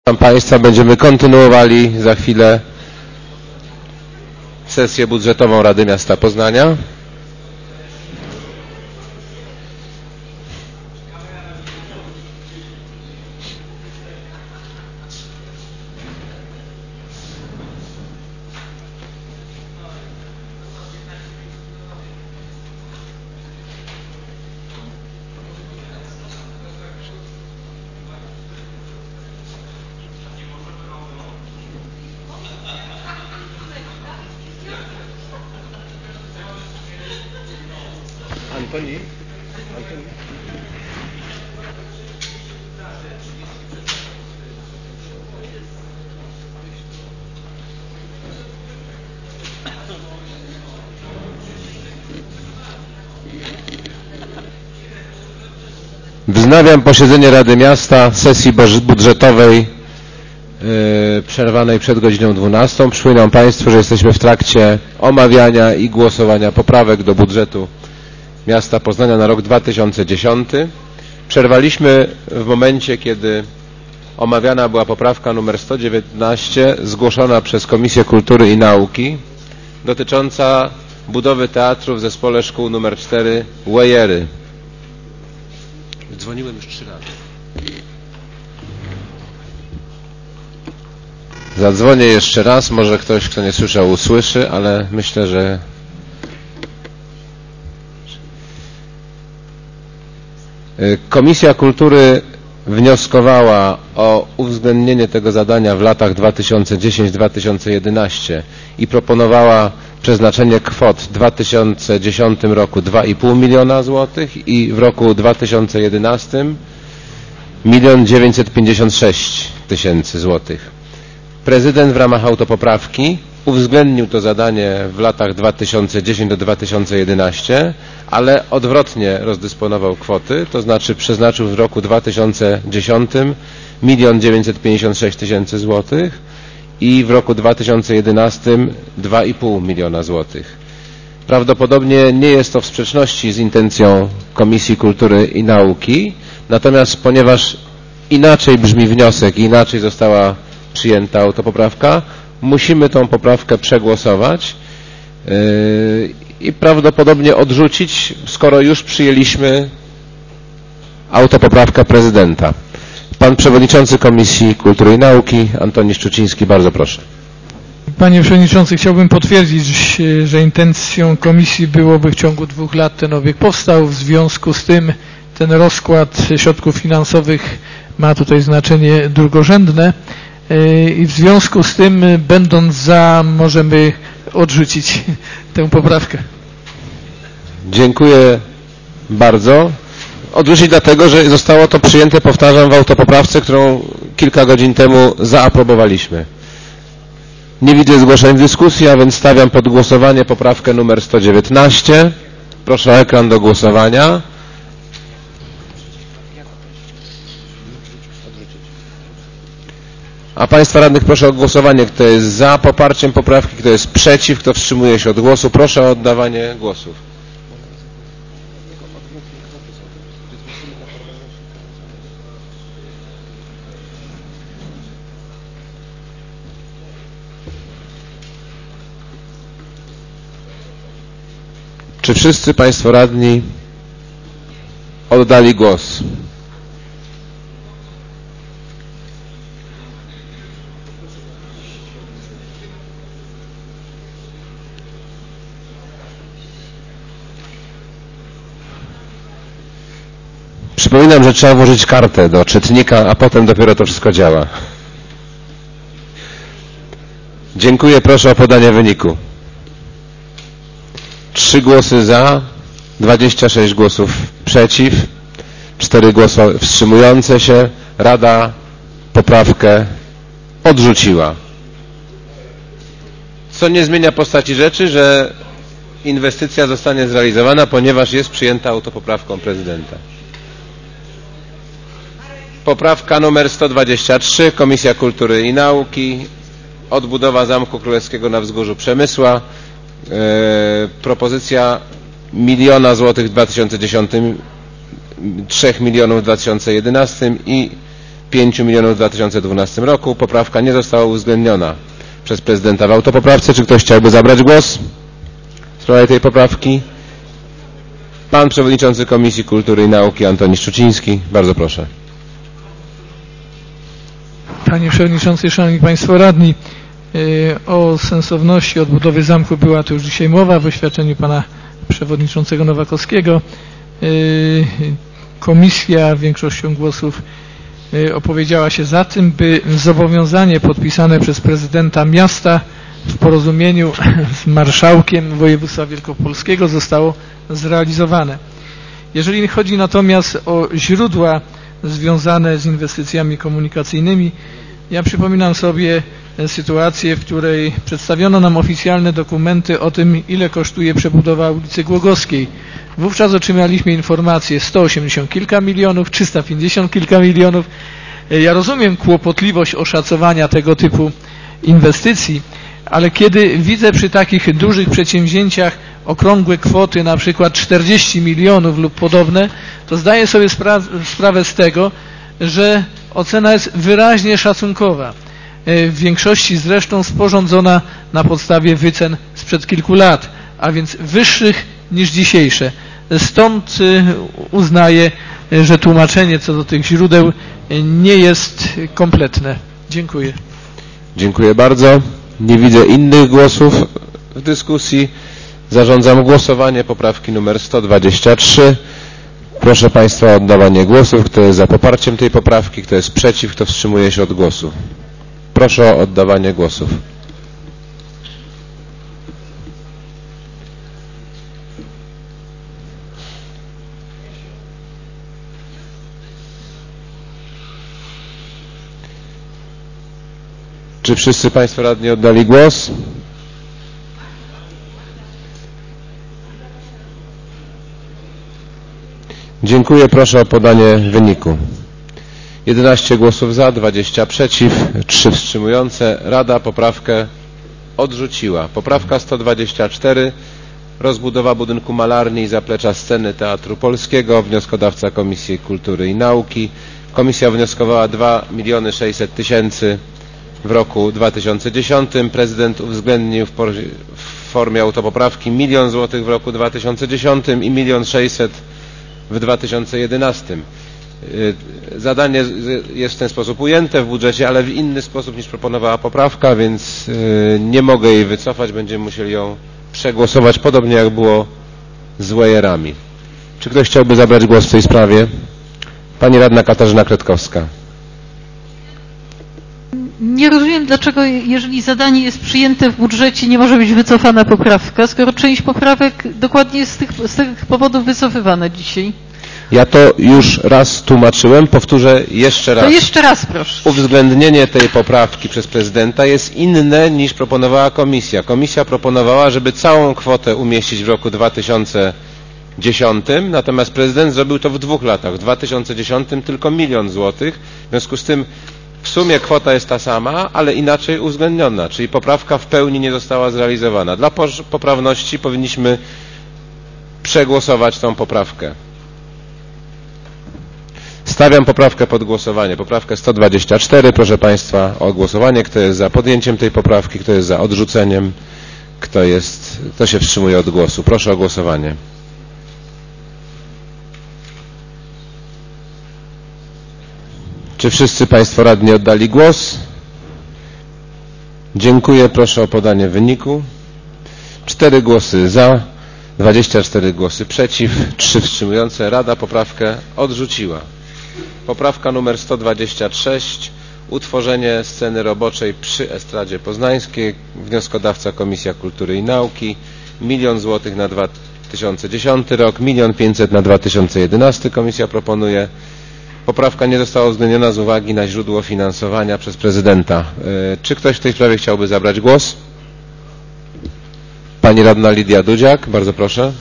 Proszę Państwa, będziemy kontynuowali za chwilę sesję budżetową Rady Miasta Poznania. Antoni? Wznawiam posiedzenie Rady Miasta, sesji budżetowej przerwanej przed godziną 12. Przypominam Państwu, że jesteśmy w trakcie omawiania i głosowania poprawek do budżetu Miasta Poznania na rok 2010. Przerwaliśmy w momencie, kiedy omawiana była poprawka numer 119 zgłoszona przez Komisję Kultury i Nauki dotycząca budowy teatru w Zespole Szkół nr 4 Wejery. Dzwoniłem już 3 razy. Zadzwonię jeszcze raz, może ktoś, kto nie słyszał, usłyszy, ale myślę, że Komisja Kultury wnioskowała o uwzględnienie tego zadania w latach 2010-2011 i proponowała przeznaczenie kwot w 2010 roku 2,5 miliona złotych i w roku 2011 1 956 000 złotych. Prezydent w ramach autopoprawki uwzględnił to zadanie w latach 2010 do 2011, ale odwrotnie rozdysponował kwoty, to znaczy przeznaczył w roku 2010 1 956 000 złotych i w roku 2011 2,5 miliona złotych. Prawdopodobnie nie jest to w sprzeczności z intencją Komisji Kultury i Nauki, natomiast ponieważ inaczej brzmi wniosek i inaczej została przyjęta autopoprawka, musimy tą poprawkę przegłosować i prawdopodobnie odrzucić, skoro już przyjęliśmy autopoprawkę prezydenta. Pan Przewodniczący Komisji Kultury i Nauki, Antoni Szczuciński, bardzo proszę. Panie Przewodniczący, chciałbym potwierdzić, że intencją Komisji byłoby w ciągu 2 lat ten obiekt powstał. W związku z tym ten rozkład środków finansowych ma tutaj znaczenie drugorzędne. I w związku z tym, będąc za, możemy odrzucić tę poprawkę. Dziękuję bardzo. Odrzucić dlatego, że zostało to przyjęte, powtarzam, w autopoprawce, którą kilka godzin temu zaaprobowaliśmy. Nie widzę zgłoszeń w dyskusji, a więc stawiam pod głosowanie poprawkę numer 119. Proszę o ekran do głosowania. A Państwa radnych proszę o głosowanie, kto jest za poparciem poprawki, kto jest przeciw, kto wstrzymuje się od głosu. Proszę o oddawanie głosów. Czy wszyscy Państwo radni oddali głos? Przypominam, że trzeba włożyć kartę do czytnika, a potem dopiero to wszystko działa. Dziękuję, proszę o podanie wyniku. 3 głosy za, 26 głosów przeciw, 4 głosy wstrzymujące się. Rada poprawkę odrzuciła. Co nie zmienia postaci rzeczy, że inwestycja zostanie zrealizowana, ponieważ jest przyjęta autopoprawką prezydenta. Poprawka numer 123, Komisja Kultury i Nauki, odbudowa Zamku Królewskiego na Wzgórzu Przemysła, propozycja 1 000 000 złotych w 2010, 3 milionów w 2011 i 5 milionów w 2012 roku. Poprawka nie została uwzględniona przez prezydenta w autopoprawce. Czy ktoś chciałby zabrać głos w sprawie tej poprawki? Pan przewodniczący Komisji Kultury i Nauki Antoni Szczuciński. Bardzo proszę. Panie Przewodniczący, Szanowni Państwo Radni, o sensowności odbudowy zamku była tu już dzisiaj mowa w oświadczeniu Pana Przewodniczącego Nowakowskiego. Komisja większością głosów opowiedziała się za tym, by zobowiązanie podpisane przez prezydenta miasta w porozumieniu z marszałkiem województwa wielkopolskiego zostało zrealizowane. Jeżeli chodzi natomiast o źródła związane z inwestycjami komunikacyjnymi, ja przypominam sobie sytuację, w której przedstawiono nam oficjalne dokumenty o tym, ile kosztuje przebudowa ulicy Głogowskiej. Wówczas otrzymaliśmy informację 180 kilka milionów, 350 kilka milionów. Ja rozumiem kłopotliwość oszacowania tego typu inwestycji, ale kiedy widzę przy takich dużych przedsięwzięciach okrągłe kwoty, na przykład 40 milionów lub podobne, to zdaję sobie sprawę z tego, że ocena jest wyraźnie szacunkowa. W większości zresztą sporządzona na podstawie wycen sprzed kilku lat, a więc wyższych niż dzisiejsze. Stąd uznaję, że tłumaczenie co do tych źródeł nie jest kompletne. Dziękuję. Dziękuję bardzo. Nie widzę innych głosów w dyskusji. Zarządzam głosowanie poprawki numer 123. Proszę Państwa o oddawanie głosów. Kto jest za poparciem tej poprawki, kto jest przeciw, kto wstrzymuje się od głosu. Proszę o oddawanie głosów. Czy wszyscy Państwo radni oddali głos? Dziękuję. Proszę o podanie wyniku. 11 głosów za, 20 przeciw, 3 wstrzymujące. Rada poprawkę odrzuciła. Poprawka 124. Rozbudowa budynku malarni i zaplecza sceny Teatru Polskiego. Wnioskodawca Komisji Kultury i Nauki. Komisja wnioskowała 2 600 000 w roku 2010. Prezydent uwzględnił w formie autopoprawki 1 000 000 złotych w roku 2010 i 1 600 000 w 2011. Zadanie jest w ten sposób ujęte w budżecie, ale w inny sposób niż proponowała poprawka, więc nie mogę jej wycofać. Będziemy musieli ją przegłosować, podobnie jak było z Wejerami. Czy ktoś chciałby zabrać głos w tej sprawie? Pani radna Katarzyna Kretkowska. Nie rozumiem, dlaczego, jeżeli zadanie jest przyjęte w budżecie, nie może być wycofana poprawka, skoro część poprawek dokładnie jest z tych powodów wycofywana dzisiaj. Ja to już raz tłumaczyłem, powtórzę jeszcze raz. To jeszcze raz, proszę. Uwzględnienie tej poprawki przez prezydenta jest inne niż proponowała komisja. Komisja proponowała, żeby całą kwotę umieścić w roku 2010, natomiast prezydent zrobił to w 2 latach. W 2010 tylko 1 000 000 złotych. W związku z tym w sumie kwota jest ta sama, ale inaczej uwzględniona, czyli poprawka w pełni nie została zrealizowana. Dla poprawności powinniśmy przegłosować tą poprawkę. Stawiam poprawkę pod głosowanie. Poprawkę 124. Proszę Państwa o głosowanie. Kto jest za podjęciem tej poprawki? Kto jest za odrzuceniem? Kto się wstrzymuje od głosu? Proszę o głosowanie. Czy wszyscy Państwo radni oddali głos? Dziękuję. Proszę o podanie wyniku. 4 głosy za, 24 głosy przeciw, 3 wstrzymujące. Rada poprawkę odrzuciła. Poprawka numer 126. Utworzenie sceny roboczej przy Estradzie Poznańskiej. Wnioskodawca Komisja Kultury i Nauki. 1 000 000 złotych na 2010 rok. 1 500 000 na 2011 Komisja proponuje. Poprawka nie została uwzględniona z uwagi na źródło finansowania przez prezydenta. Czy ktoś w tej sprawie chciałby zabrać głos? Pani radna Lidia Dudziak, bardzo proszę.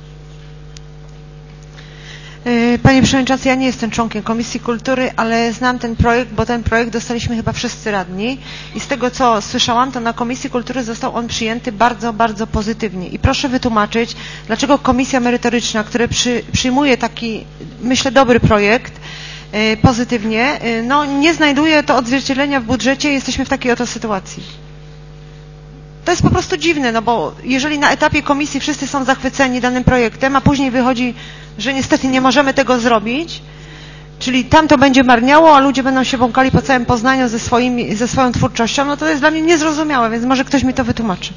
Panie Przewodniczący, ja nie jestem członkiem Komisji Kultury, ale znam ten projekt, bo ten projekt dostaliśmy chyba wszyscy radni i z tego co słyszałam, to na Komisji Kultury został on przyjęty bardzo, bardzo pozytywnie. I proszę wytłumaczyć, dlaczego Komisja Merytoryczna, która przyjmuje taki, myślę, dobry projekt, pozytywnie. No, nie znajduje to odzwierciedlenia w budżecie, jesteśmy w takiej oto sytuacji. To jest po prostu dziwne, no bo jeżeli na etapie komisji wszyscy są zachwyceni danym projektem, a później wychodzi, że niestety nie możemy tego zrobić, czyli tam to będzie marniało, a ludzie będą się błąkali po całym Poznaniu ze swoją twórczością, no to jest dla mnie niezrozumiałe, więc może ktoś mi to wytłumaczy.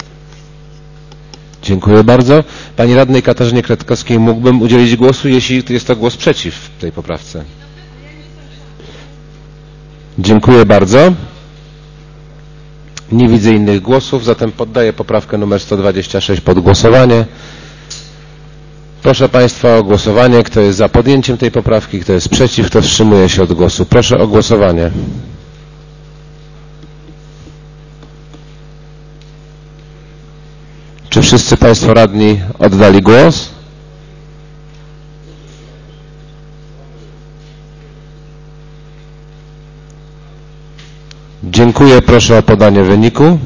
Dziękuję bardzo. Pani radnej Katarzynie Kretkowskiej mógłbym udzielić głosu, jeśli jest to głos przeciw tej poprawce. Dziękuję bardzo. Nie widzę innych głosów, zatem poddaję poprawkę numer 126 pod głosowanie. Proszę Państwa o głosowanie. Kto jest za podjęciem tej poprawki, kto jest przeciw, kto wstrzymuje się od głosu. Proszę o głosowanie. Czy wszyscy Państwo radni oddali głos? Dziękuję. Proszę o podanie wyniku.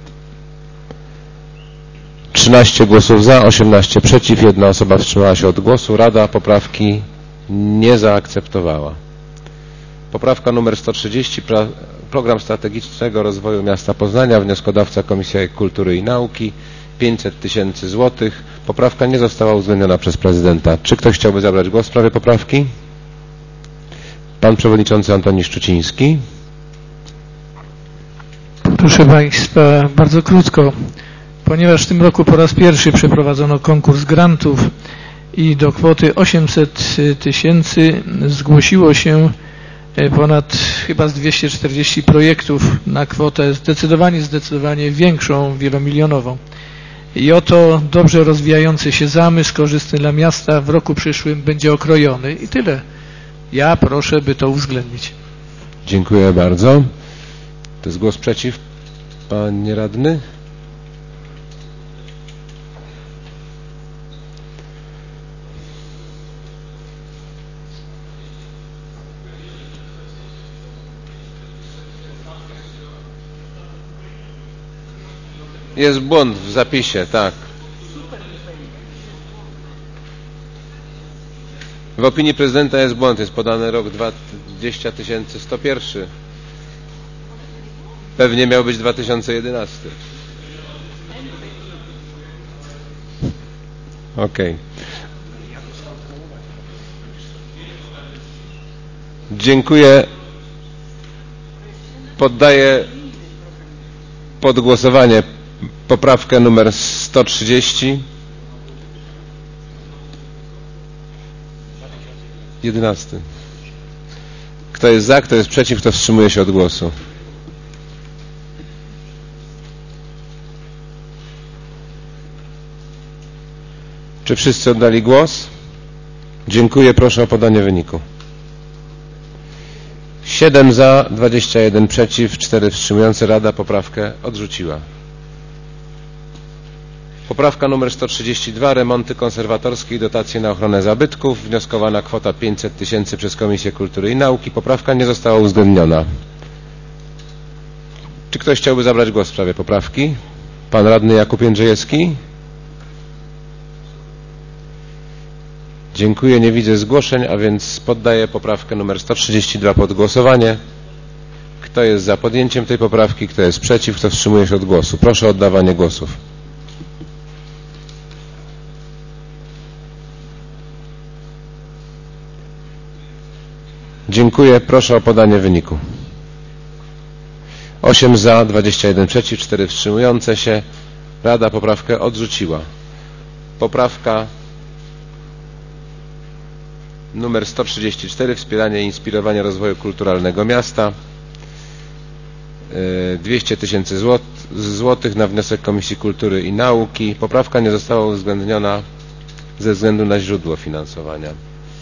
13 głosów za, 18 przeciw, 1 osoba wstrzymała się od głosu. Rada poprawki nie zaakceptowała. Poprawka numer 130. Program Strategicznego Rozwoju Miasta Poznania. Wnioskodawca Komisja Kultury i Nauki. 500 000 złotych. Poprawka nie została uwzględniona przez prezydenta. Czy ktoś chciałby zabrać głos w sprawie poprawki? Pan przewodniczący Antoni Szczuciński. Proszę Państwa, bardzo krótko. Ponieważ w tym roku po raz pierwszy przeprowadzono konkurs grantów i do kwoty 800 000 zgłosiło się ponad chyba z 240 projektów na kwotę zdecydowanie większą, wielomilionową. I oto dobrze rozwijający się zamysł korzystny dla miasta w roku przyszłym będzie okrojony. I tyle. Ja proszę, by to uwzględnić. Dziękuję bardzo. To jest głos przeciw, panie radny. Jest błąd w zapisie, tak. W opinii prezydenta jest błąd, jest podany rok 20 101. Pewnie miał być 2011. Okej. Dziękuję. Poddaję pod głosowanie poprawkę numer 130. 11. Kto jest za, kto jest przeciw, kto wstrzymuje się od głosu? Czy wszyscy oddali głos? Dziękuję. Proszę o podanie wyniku. 7 za, 21 przeciw, 4 wstrzymujące. Rada poprawkę odrzuciła. Poprawka numer 132. Remonty konserwatorskie i dotacje na ochronę zabytków. Wnioskowana kwota 500 000 przez Komisję Kultury i Nauki. Poprawka nie została uwzględniona. Czy ktoś chciałby zabrać głos w sprawie poprawki? Pan radny Jakub Jędrzejewski. Dziękuję. Nie widzę zgłoszeń, a więc poddaję poprawkę numer 132 pod głosowanie. Kto jest za podjęciem tej poprawki? Kto jest przeciw? Kto wstrzymuje się od głosu? Proszę o oddawanie głosów. Dziękuję. Proszę o podanie wyniku. 8 za, 21 przeciw, 4 wstrzymujące się. Rada poprawkę odrzuciła. Poprawka numer 134. Wspieranie i inspirowanie rozwoju kulturalnego miasta. 200 000 złotych na wniosek Komisji Kultury i Nauki. Poprawka nie została uwzględniona ze względu na źródło finansowania.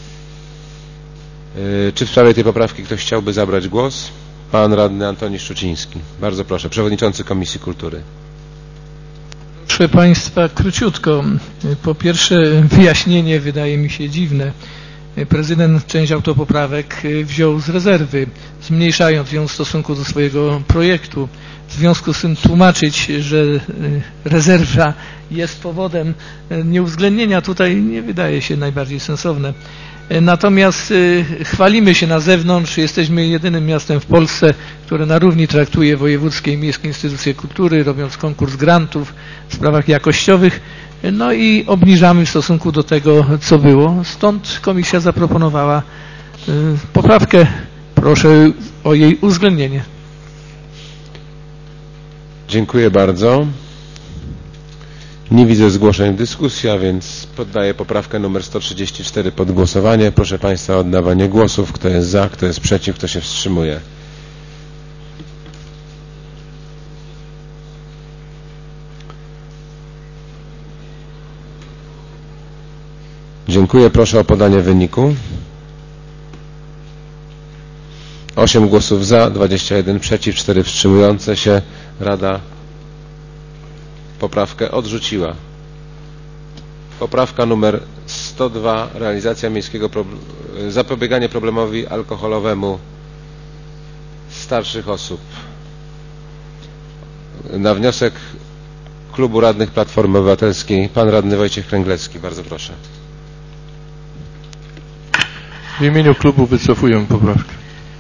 Czy w sprawie tej poprawki ktoś chciałby zabrać głos? Pan radny Antoni Szczuciński. Bardzo proszę. Przewodniczący Komisji Kultury. Proszę Państwa, króciutko. Po pierwsze, wyjaśnienie wydaje mi się dziwne. Prezydent część autopoprawek wziął z rezerwy, zmniejszając ją w stosunku do swojego projektu. W związku z tym tłumaczyć, że rezerwa jest powodem nieuwzględnienia tutaj nie wydaje się najbardziej sensowne. Natomiast chwalimy się na zewnątrz, jesteśmy jedynym miastem w Polsce, które na równi traktuje wojewódzkie i miejskie instytucje kultury, robiąc konkurs grantów w sprawach jakościowych, no i obniżamy w stosunku do tego, co było. Stąd komisja zaproponowała poprawkę. Proszę o jej uwzględnienie. Dziękuję bardzo. Nie widzę zgłoszeń w dyskusji, a więc poddaję poprawkę numer 134 pod głosowanie. Proszę Państwa o oddawanie głosów. Kto jest za, kto jest przeciw, kto się wstrzymuje. Dziękuję. Proszę o podanie wyniku. 8 głosów za, 21 przeciw, 4 wstrzymujące się. Rada poprawkę odrzuciła. Poprawka numer 102. Realizacja miejskiego zapobieganie problemowi alkoholowemu starszych osób. Na wniosek Klubu Radnych Platformy Obywatelskiej pan radny Wojciech Kręglecki. Bardzo proszę. W imieniu klubu wycofuję poprawkę.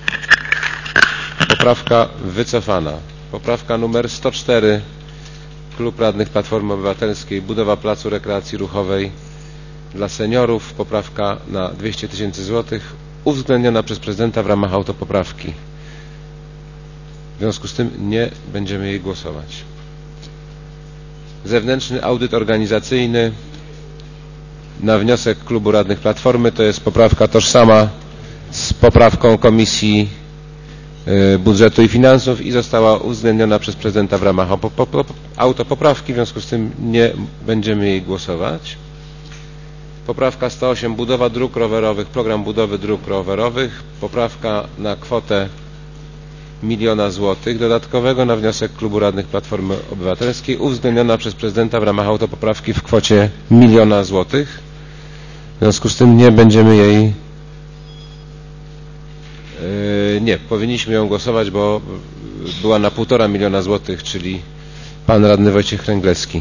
Poprawka wycofana. Poprawka numer 104. Klub Radnych Platformy Obywatelskiej. Budowa placu rekreacji ruchowej dla seniorów. Poprawka na 200 000 złotych. Uwzględniona przez prezydenta w ramach autopoprawki. W związku z tym nie będziemy jej głosować. Zewnętrzny audyt organizacyjny. Na wniosek Klubu Radnych Platformy, to jest poprawka tożsama z poprawką Komisji Budżetu i Finansów i została uwzględniona przez prezydenta w ramach autopoprawki, w związku z tym nie będziemy jej głosować. Poprawka 108. Budowa dróg rowerowych, program budowy dróg rowerowych. Poprawka na kwotę 1 000 000 złotych dodatkowego na wniosek Klubu Radnych Platformy Obywatelskiej, uwzględniona przez prezydenta w ramach autopoprawki w kwocie 1 000 000 złotych. W związku z tym nie będziemy jej nie, powinniśmy ją głosować, bo była na 1,5 miliona złotych, czyli pan radny Wojciech Kręglecki.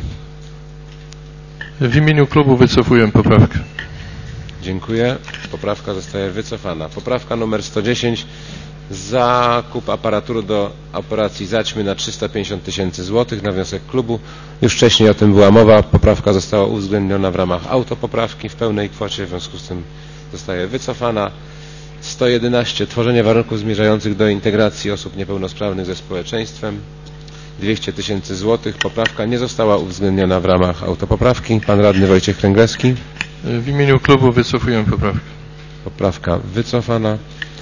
W imieniu klubu wycofuję poprawkę. Dziękuję. Poprawka zostaje wycofana. Poprawka numer 110. Zakup aparatury do operacji zaćmy na 350 000 złotych na wniosek klubu. Już wcześniej o tym była mowa. Poprawka została uwzględniona w ramach autopoprawki w pełnej kwocie, w związku z tym zostaje wycofana. 111. Tworzenie warunków zmierzających do integracji osób niepełnosprawnych ze społeczeństwem. 200 000 złotych. Poprawka nie została uwzględniona w ramach autopoprawki. Pan radny Wojciech Kręglecki. W imieniu klubu wycofuję poprawkę. Poprawka wycofana.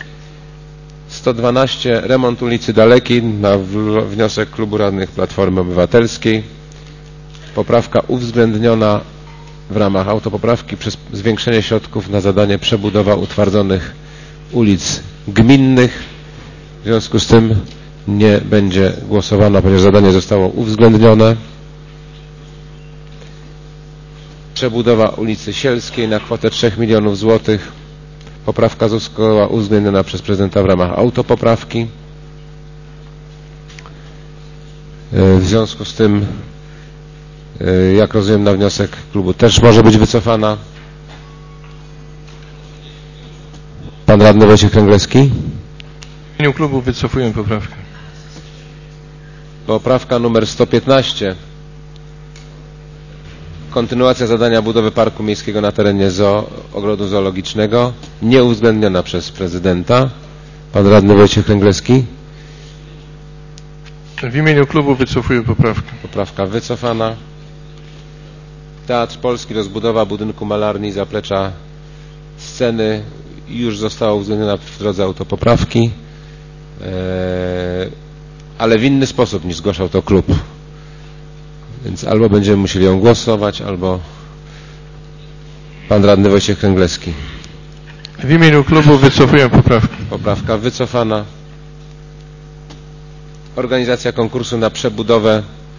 112. Remont ulicy Dalekiej na wniosek Klubu Radnych Platformy Obywatelskiej. Poprawka uwzględniona w ramach autopoprawki przez zwiększenie środków na zadanie przebudowa utwardzonych ulic gminnych. W związku z tym nie będzie głosowana, ponieważ zadanie zostało uwzględnione. Przebudowa ulicy Sielskiej na kwotę 3 milionów złotych. Poprawka została uwzględniona przez prezydenta w ramach autopoprawki. W związku z tym, jak rozumiem, na wniosek klubu też może być wycofana. Pan radny Wojciech Kręglecki. W imieniu klubu wycofuję poprawkę. Poprawka numer 115. Kontynuacja zadania budowy parku miejskiego na terenie ogrodu zoologicznego, nie uwzględniona przez prezydenta. Pan radny Wojciech Kręglecki. W imieniu klubu wycofuję poprawkę. Poprawka wycofana. Teatr Polski, rozbudowa budynku malarni, zaplecza sceny już została uwzględniona w drodze autopoprawki, ale w inny sposób niż zgłaszał to klub. Więc albo będziemy musieli ją głosować, albo pan radny Wojciech Kręglecki. W imieniu klubu wycofuję poprawkę. Poprawka wycofana. Organizacja konkursu na przebudowę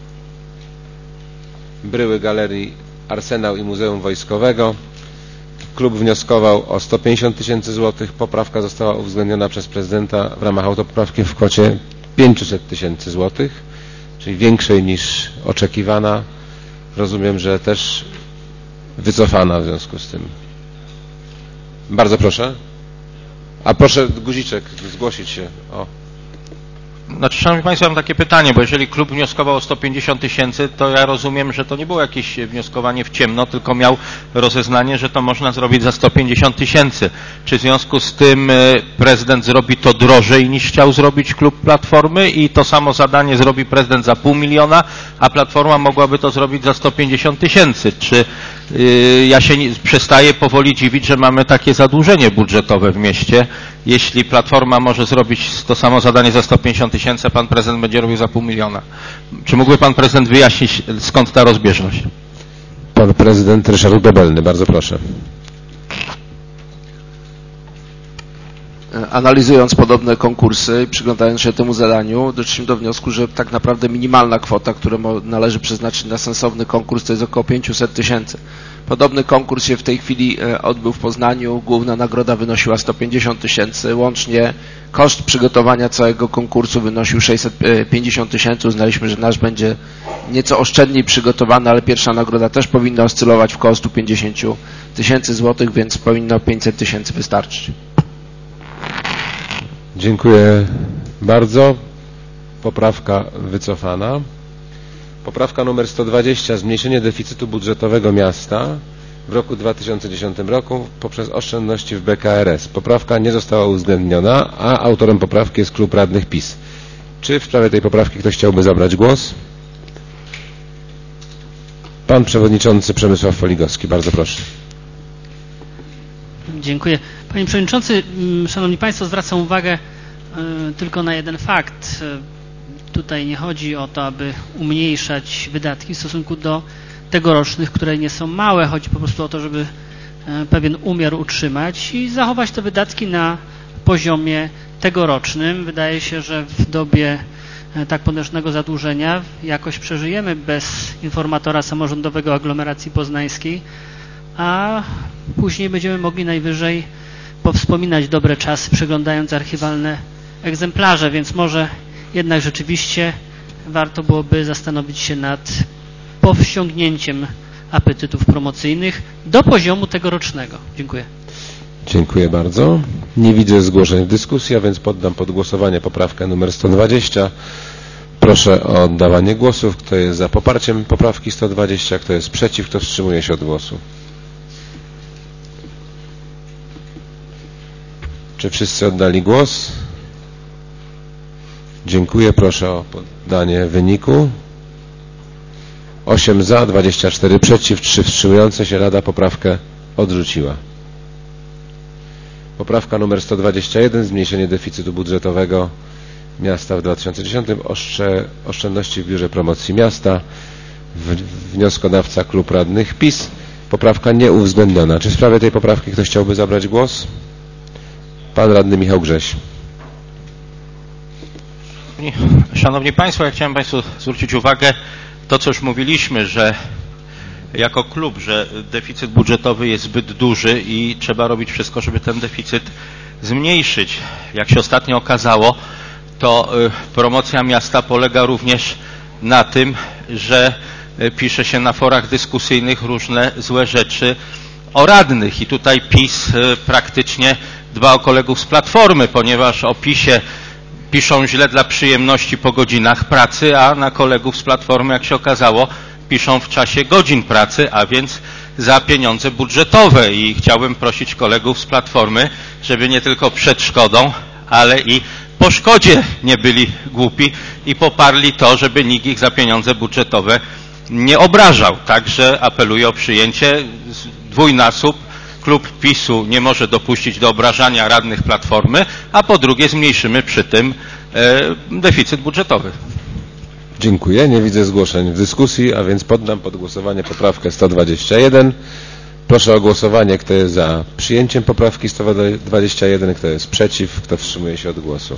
bryły Galerii Arsenał i Muzeum Wojskowego. Klub wnioskował o 150 000 złotych. Poprawka została uwzględniona przez prezydenta w ramach autopoprawki w kwocie 500 000 złotych, czyli większej niż oczekiwana. Rozumiem, że też wycofana w związku z tym. Bardzo proszę. A proszę Guziczek zgłosić się. O. Znaczy, Szanowni Państwo, mam takie pytanie, bo jeżeli klub wnioskował o 150 000, to ja rozumiem, że to nie było jakieś wnioskowanie w ciemno, tylko miał rozeznanie, że to można zrobić za 150 000. Czy w związku z tym prezydent zrobi to drożej niż chciał zrobić klub Platformy i to samo zadanie zrobi prezydent za 500 000, a Platforma mogłaby to zrobić za 150 000? Czy ja się przestaję powoli dziwić, że mamy takie zadłużenie budżetowe w mieście? Jeśli Platforma może zrobić to samo zadanie za 150 000, pan prezydent będzie robił za 500 000. Czy mógłby pan prezydent wyjaśnić, skąd ta rozbieżność? Pan prezydent Ryszard Bebelny, bardzo proszę. Analizując podobne konkursy i przyglądając się temu zadaniu, doszliśmy do wniosku, że tak naprawdę minimalna kwota, którą należy przeznaczyć na sensowny konkurs, to jest około 500 000. Podobny konkurs się w tej chwili odbył w Poznaniu. Główna nagroda wynosiła 150 000. Łącznie koszt przygotowania całego konkursu wynosił 650 000. Uznaliśmy, że nasz będzie nieco oszczędniej przygotowany, ale pierwsza nagroda też powinna oscylować w kosztu 50 000 złotych, więc powinno 500 000 wystarczyć. Dziękuję bardzo. Poprawka wycofana. Poprawka numer 120. Zmniejszenie deficytu budżetowego miasta w roku 2010 roku poprzez oszczędności w BKRS. Poprawka nie została uwzględniona, a autorem poprawki jest klub radnych PiS. Czy w sprawie tej poprawki ktoś chciałby zabrać głos? Pan przewodniczący Przemysław Foligowski. Bardzo proszę. Dziękuję. Panie Przewodniczący, Szanowni Państwo, zwracam uwagę tylko na jeden fakt. Tutaj nie chodzi o to, aby umniejszać wydatki w stosunku do tegorocznych, które nie są małe. Chodzi po prostu o to, żeby pewien umiar utrzymać i zachować te wydatki na poziomie tegorocznym. Wydaje się, że w dobie tak potężnego zadłużenia jakoś przeżyjemy bez informatora samorządowego aglomeracji poznańskiej, a później będziemy mogli najwyżej powspominać dobre czasy, przeglądając archiwalne egzemplarze, więc może jednak rzeczywiście warto byłoby zastanowić się nad powściągnięciem apetytów promocyjnych do poziomu tegorocznego. Dziękuję. Dziękuję bardzo. Nie widzę zgłoszeń w dyskusji, a więc poddam pod głosowanie poprawkę numer 120. Proszę o oddawanie głosów. Kto jest za poparciem poprawki 120, kto jest przeciw, kto wstrzymuje się od głosu. Czy wszyscy oddali głos? Dziękuję. Proszę o podanie wyniku. 8 za, 24 przeciw, 3 wstrzymujące się. Rada poprawkę odrzuciła. Poprawka numer 121. Zmniejszenie deficytu budżetowego miasta w 2010. Oszczędności w Biurze Promocji Miasta. Wnioskodawca klub radnych PiS. Poprawka nieuwzględniona. Czy w sprawie tej poprawki ktoś chciałby zabrać głos? Pan radny Michał Grześ. Szanowni Państwo, ja chciałem Państwu zwrócić uwagę to, co już mówiliśmy, że jako klub, że deficyt budżetowy jest zbyt duży i trzeba robić wszystko, żeby ten deficyt zmniejszyć. Jak się ostatnio okazało, to promocja miasta polega również na tym, że pisze się na forach dyskusyjnych różne złe rzeczy o radnych i tutaj PiS praktycznie dba o kolegów z Platformy, ponieważ o PiS-ie piszą źle dla przyjemności po godzinach pracy, a na kolegów z Platformy, jak się okazało, piszą w czasie godzin pracy, a więc za pieniądze budżetowe. I chciałbym prosić kolegów z Platformy, żeby nie tylko przed szkodą, ale i po szkodzie nie byli głupi i poparli to, żeby nikt ich za pieniądze budżetowe nie obrażał. Także apeluję o przyjęcie dwójnasób. Klub PiS-u nie może dopuścić do obrażania radnych Platformy, a po drugie zmniejszymy przy tym deficyt budżetowy. Dziękuję. Nie widzę zgłoszeń w dyskusji, a więc poddam pod głosowanie poprawkę 121. Proszę o głosowanie, kto jest za przyjęciem poprawki 121, kto jest przeciw, kto wstrzymuje się od głosu.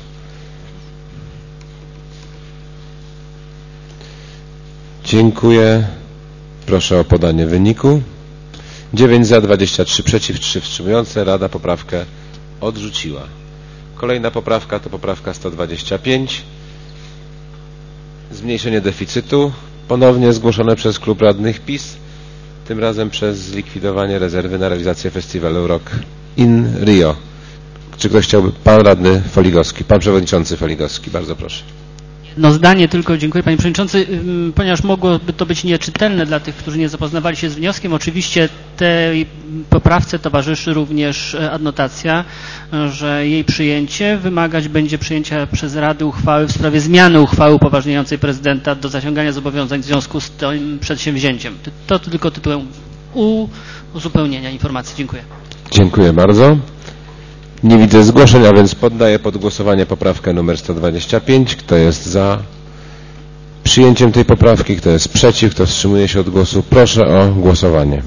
Dziękuję. Proszę o podanie wyniku. 9 za, 23 przeciw, 3 wstrzymujące. Rada poprawkę odrzuciła. Kolejna poprawka to poprawka 125. Zmniejszenie deficytu. Ponownie zgłoszone przez klub radnych PiS. Tym razem przez zlikwidowanie rezerwy na realizację festiwalu Rock in Rio. Czy ktoś chciałby? Pan radny Foligowski, pan przewodniczący Foligowski, bardzo proszę. No zdanie tylko, dziękuję panie przewodniczący, ponieważ mogłoby to być nieczytelne dla tych, którzy nie zapoznawali się z wnioskiem. Oczywiście tej poprawce towarzyszy również adnotacja, że jej przyjęcie wymagać będzie przyjęcia przez Radę uchwały w sprawie zmiany uchwały upoważniającej prezydenta do zaciągania zobowiązań w związku z tym przedsięwzięciem. To tylko tytułem uzupełnienia informacji. Dziękuję. Dziękuję bardzo. Nie widzę zgłoszeń, a więc poddaję pod głosowanie poprawkę numer 125. Kto jest za przyjęciem tej poprawki? Kto jest przeciw? Kto wstrzymuje się od głosu? Proszę o głosowanie.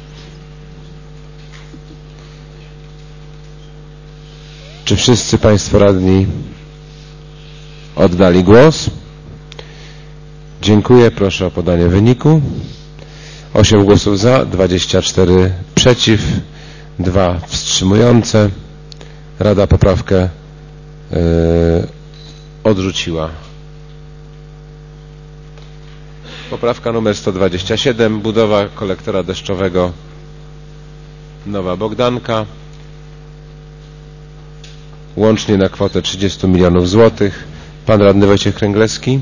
Czy wszyscy państwo radni oddali głos? Dziękuję. Proszę o podanie wyniku. 8 głosów za, 24 przeciw, 2 wstrzymujące. Rada poprawkę odrzuciła. Poprawka numer 127. Budowa kolektora deszczowego Nowa Bogdanka. Łącznie na kwotę 30 milionów złotych. Pan radny Wojciech Kręglewski.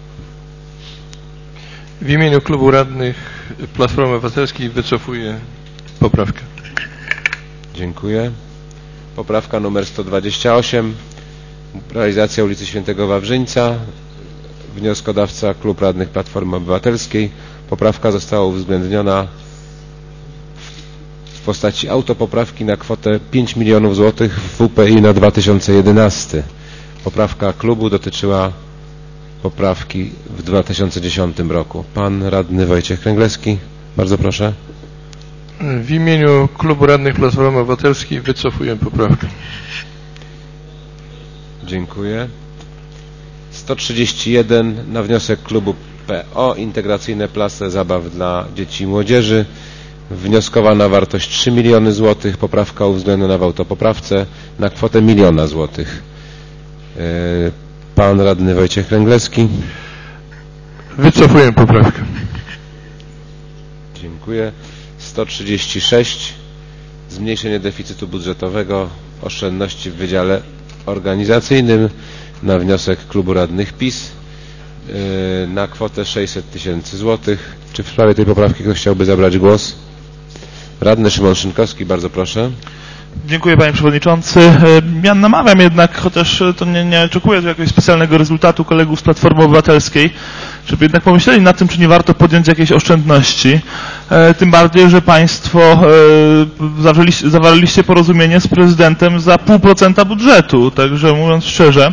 W imieniu klubu radnych Platformy Obywatelskiej wycofuję poprawkę. Dziękuję. Poprawka numer 128. Realizacja ulicy Świętego Wawrzyńca. Wnioskodawca Klub Radnych Platformy Obywatelskiej. Poprawka została uwzględniona w postaci autopoprawki na kwotę 5 milionów złotych w WPI na 2011. Poprawka klubu dotyczyła poprawki w 2010 roku. Pan radny Wojciech Kręglewski. Bardzo proszę. W imieniu klubu radnych Platformy Obywatelskiej wycofuję poprawkę. Dziękuję. 131 na wniosek klubu PO. Integracyjne place zabaw dla dzieci i młodzieży. Wnioskowana wartość 3 miliony złotych. Poprawka uwzględniona w autopoprawce na kwotę 1 miliona złotych. Pan radny Wojciech Kręglewski. Wycofuję poprawkę. Dziękuję. 136. Zmniejszenie deficytu budżetowego, oszczędności w wydziale organizacyjnym na wniosek klubu radnych PiS na kwotę 600 tysięcy złotych. Czy w sprawie tej poprawki ktoś chciałby zabrać głos? Radny Szymon Szynkowski, bardzo proszę. Dziękuję panie przewodniczący. Ja namawiam jednak, chociaż to nie oczekuję jakiegoś specjalnego rezultatu kolegów z Platformy Obywatelskiej, żeby jednak pomyśleli nad tym, czy nie warto podjąć jakiejś oszczędności. Tym bardziej, że państwo zawarliście porozumienie z prezydentem za 0,5% budżetu. Także mówiąc szczerze,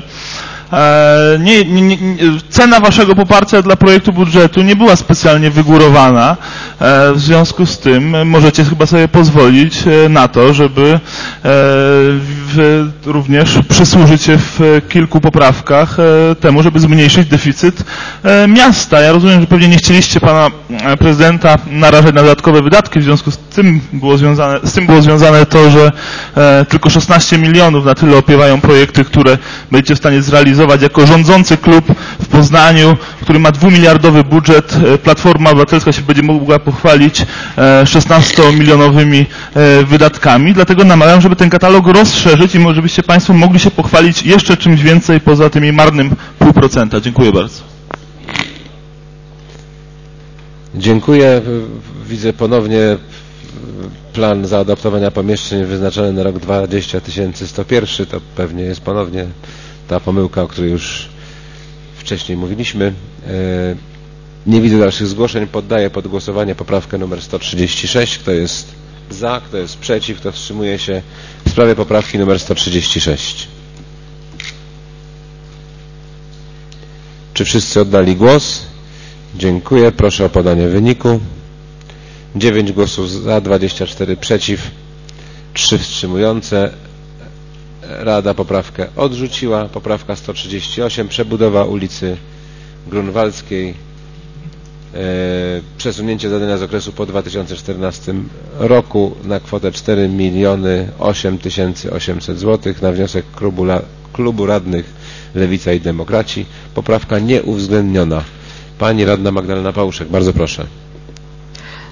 cena waszego poparcia dla projektu budżetu nie była specjalnie wygórowana. W związku z tym możecie chyba sobie pozwolić na to, żeby również przysłużyć się w kilku poprawkach temu, żeby zmniejszyć deficyt miasta. Ja rozumiem, że pewnie nie chcieliście pana prezydenta narażać na dodatkowe wydatki, w związku z tym było związane to, że tylko 16 milionów na tyle opiewają projekty, które będziecie w stanie zrealizować jako rządzący klub w Poznaniu, który ma 2-miliardowy budżet. Platforma Obywatelska się będzie mogła pochwalić 16-milionowymi wydatkami. Dlatego namawiam, żeby ten katalog rozszerzyć i może byście państwo mogli się pochwalić jeszcze czymś więcej poza tymi marnym 0,5%. Dziękuję bardzo. Dziękuję. Widzę ponownie plan zaadaptowania pomieszczeń wyznaczony na rok 20101. To pewnie jest ponownie ta pomyłka, o której już wcześniej mówiliśmy. Nie widzę dalszych zgłoszeń. Poddaję pod głosowanie poprawkę numer 136. Kto jest za, kto jest przeciw, kto wstrzymuje się w sprawie poprawki numer 136. Czy wszyscy oddali głos? Dziękuję. Proszę o podanie wyniku. 9 głosów za, 24 przeciw, 3 wstrzymujące. Rada poprawkę odrzuciła. Poprawka 138. Przebudowa ulicy Grunwaldzkiej. Przesunięcie zadania z okresu po 2014 roku na kwotę 4 008 800 zł na wniosek klubu radnych Lewica i Demokraci. Poprawka nieuwzględniona. Pani radna Magdalena Pałuszek, bardzo proszę.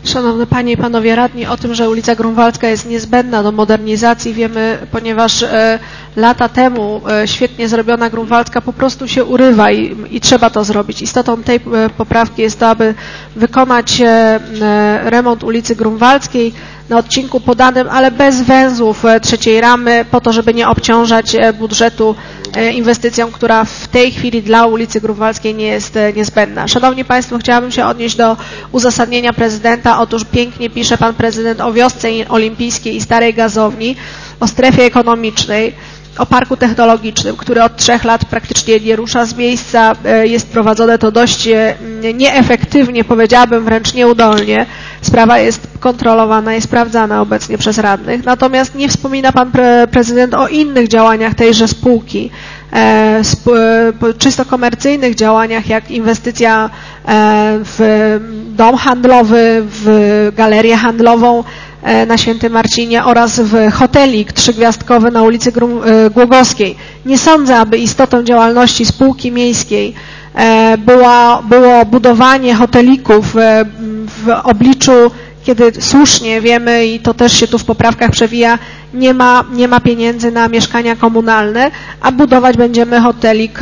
Szanowne Panie i Panowie Radni, o tym, że ulica Grunwaldzka jest niezbędna do modernizacji wiemy, ponieważ lata temu świetnie zrobiona Grunwaldzka po prostu się urywa i trzeba to zrobić. Istotą tej poprawki jest to, aby wykonać remont ulicy Grunwaldzkiej na odcinku podanym, ale bez węzłów trzeciej ramy, po to, żeby nie obciążać budżetu inwestycją, która w tej chwili dla ulicy Grunwaldzkiej nie jest niezbędna. Szanowni Państwo, chciałabym się odnieść do uzasadnienia prezydenta. Otóż pięknie pisze Pan Prezydent o wiosce olimpijskiej i starej gazowni, o strefie ekonomicznej, o parku technologicznym, który od 3 lat praktycznie nie rusza z miejsca. Jest prowadzone to dość nieefektywnie, powiedziałabym wręcz nieudolnie. Sprawa jest kontrolowana i sprawdzana obecnie przez radnych. Natomiast nie wspomina Pan Prezydent o innych działaniach tejże spółki, czysto komercyjnych działaniach, jak inwestycja w dom handlowy, w galerię handlową na Świętym Marcinie oraz w hotelik 3-gwiazdkowy na ulicy Głogowskiej. Nie sądzę, aby istotą działalności spółki miejskiej było budowanie hotelików w obliczu, kiedy słusznie wiemy, i to też się tu w poprawkach przewija, nie ma pieniędzy na mieszkania komunalne, a budować będziemy hotelik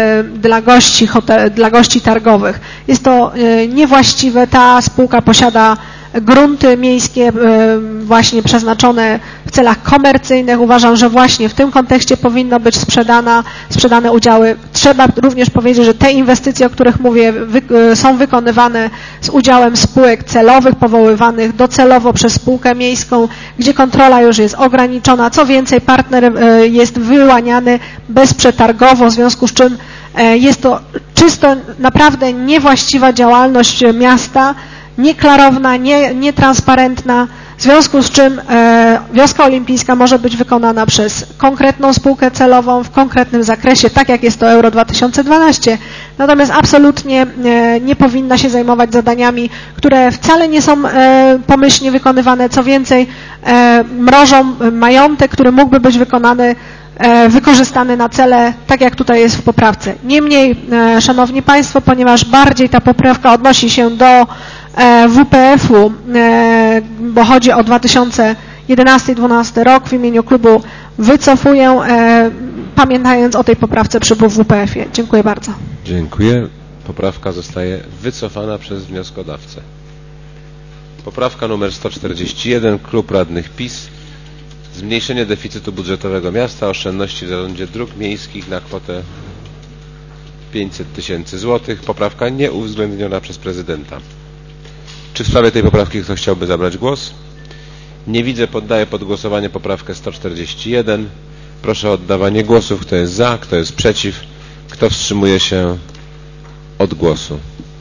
dla gości targowych. Jest to niewłaściwe. Ta spółka posiada grunty miejskie właśnie przeznaczone w celach komercyjnych. Uważam, że właśnie w tym kontekście powinno być sprzedane udziały. Trzeba również powiedzieć, że te inwestycje, o których mówię, są wykonywane z udziałem spółek celowych, powoływanych docelowo przez spółkę miejską, gdzie kontrola już jest ograniczona. Co więcej, partner jest wyłaniany bezprzetargowo, w związku z czym jest to czysto naprawdę niewłaściwa działalność miasta, nieklarowna, nietransparentna, w związku z czym wioska olimpijska może być wykonana przez konkretną spółkę celową w konkretnym zakresie, tak jak jest to Euro 2012, natomiast absolutnie nie powinna się zajmować zadaniami, które wcale nie są pomyślnie wykonywane, co więcej mrożą majątek, który mógłby być wykorzystany na cele, tak jak tutaj jest w poprawce. Niemniej, Szanowni Państwo, ponieważ bardziej ta poprawka odnosi się do WPF-u, bo chodzi o 2011-2012 rok, w imieniu klubu wycofuję, pamiętając o tej poprawce przy WPF-ie. Dziękuję bardzo. Dziękuję. Poprawka zostaje wycofana przez wnioskodawcę. Poprawka numer 141, Klub Radnych PiS. Zmniejszenie deficytu budżetowego miasta, oszczędności w zarządzie dróg miejskich na kwotę 500 000 złotych. Poprawka nieuwzględniona przez prezydenta. Czy w sprawie tej poprawki ktoś chciałby zabrać głos? Nie widzę. Poddaję pod głosowanie poprawkę 141. Proszę o oddawanie głosów. Kto jest za, kto jest przeciw, kto wstrzymuje się od głosu.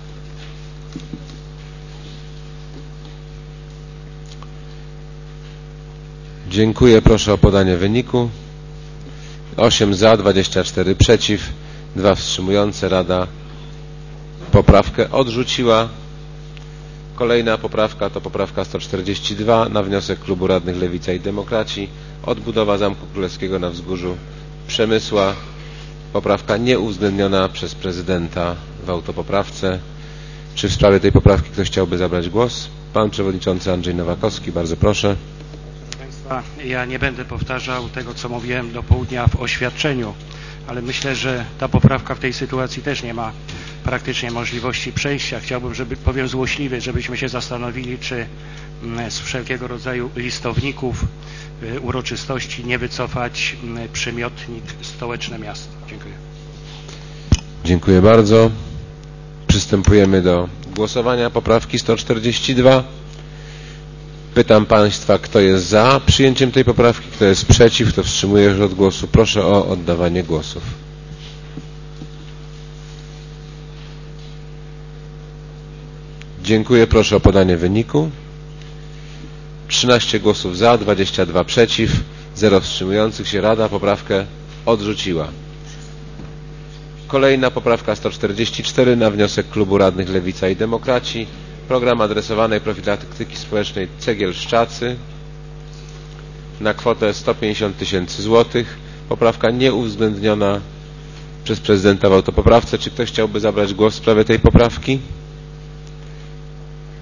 Dziękuję. Proszę o podanie wyniku. 8 za, 24 przeciw, 2 wstrzymujące. Rada poprawkę odrzuciła. Kolejna poprawka to poprawka 142 na wniosek Klubu Radnych Lewica i Demokraci. Odbudowa Zamku Królewskiego na Wzgórzu Przemysła. Poprawka nieuwzględniona przez prezydenta w autopoprawce. Czy w sprawie tej poprawki ktoś chciałby zabrać głos? Pan Przewodniczący Andrzej Nowakowski, bardzo proszę. Ja nie będę powtarzał tego, co mówiłem do południa w oświadczeniu, ale myślę, że ta poprawka w tej sytuacji też nie ma praktycznie możliwości przejścia. Chciałbym, powiem złośliwie, żebyśmy się zastanowili, czy z wszelkiego rodzaju listowników, uroczystości nie wycofać przymiotnik Stołeczne Miasto. Dziękuję. Dziękuję bardzo. Przystępujemy do głosowania poprawki 142. Pytam Państwa, kto jest za przyjęciem tej poprawki, kto jest przeciw, kto wstrzymuje się od głosu. Proszę o oddawanie głosów. Dziękuję. Proszę o podanie wyniku. 13 głosów za, 22 przeciw, 0 wstrzymujących się. Rada poprawkę odrzuciła. Kolejna poprawka 144 na wniosek Klubu Radnych Lewica i Demokraci. Program adresowanej profilaktyki społecznej Cegielszczacy na kwotę 150 000 złotych. Poprawka nieuwzględniona przez prezydenta w autopoprawce. Czy ktoś chciałby zabrać głos w sprawie tej poprawki?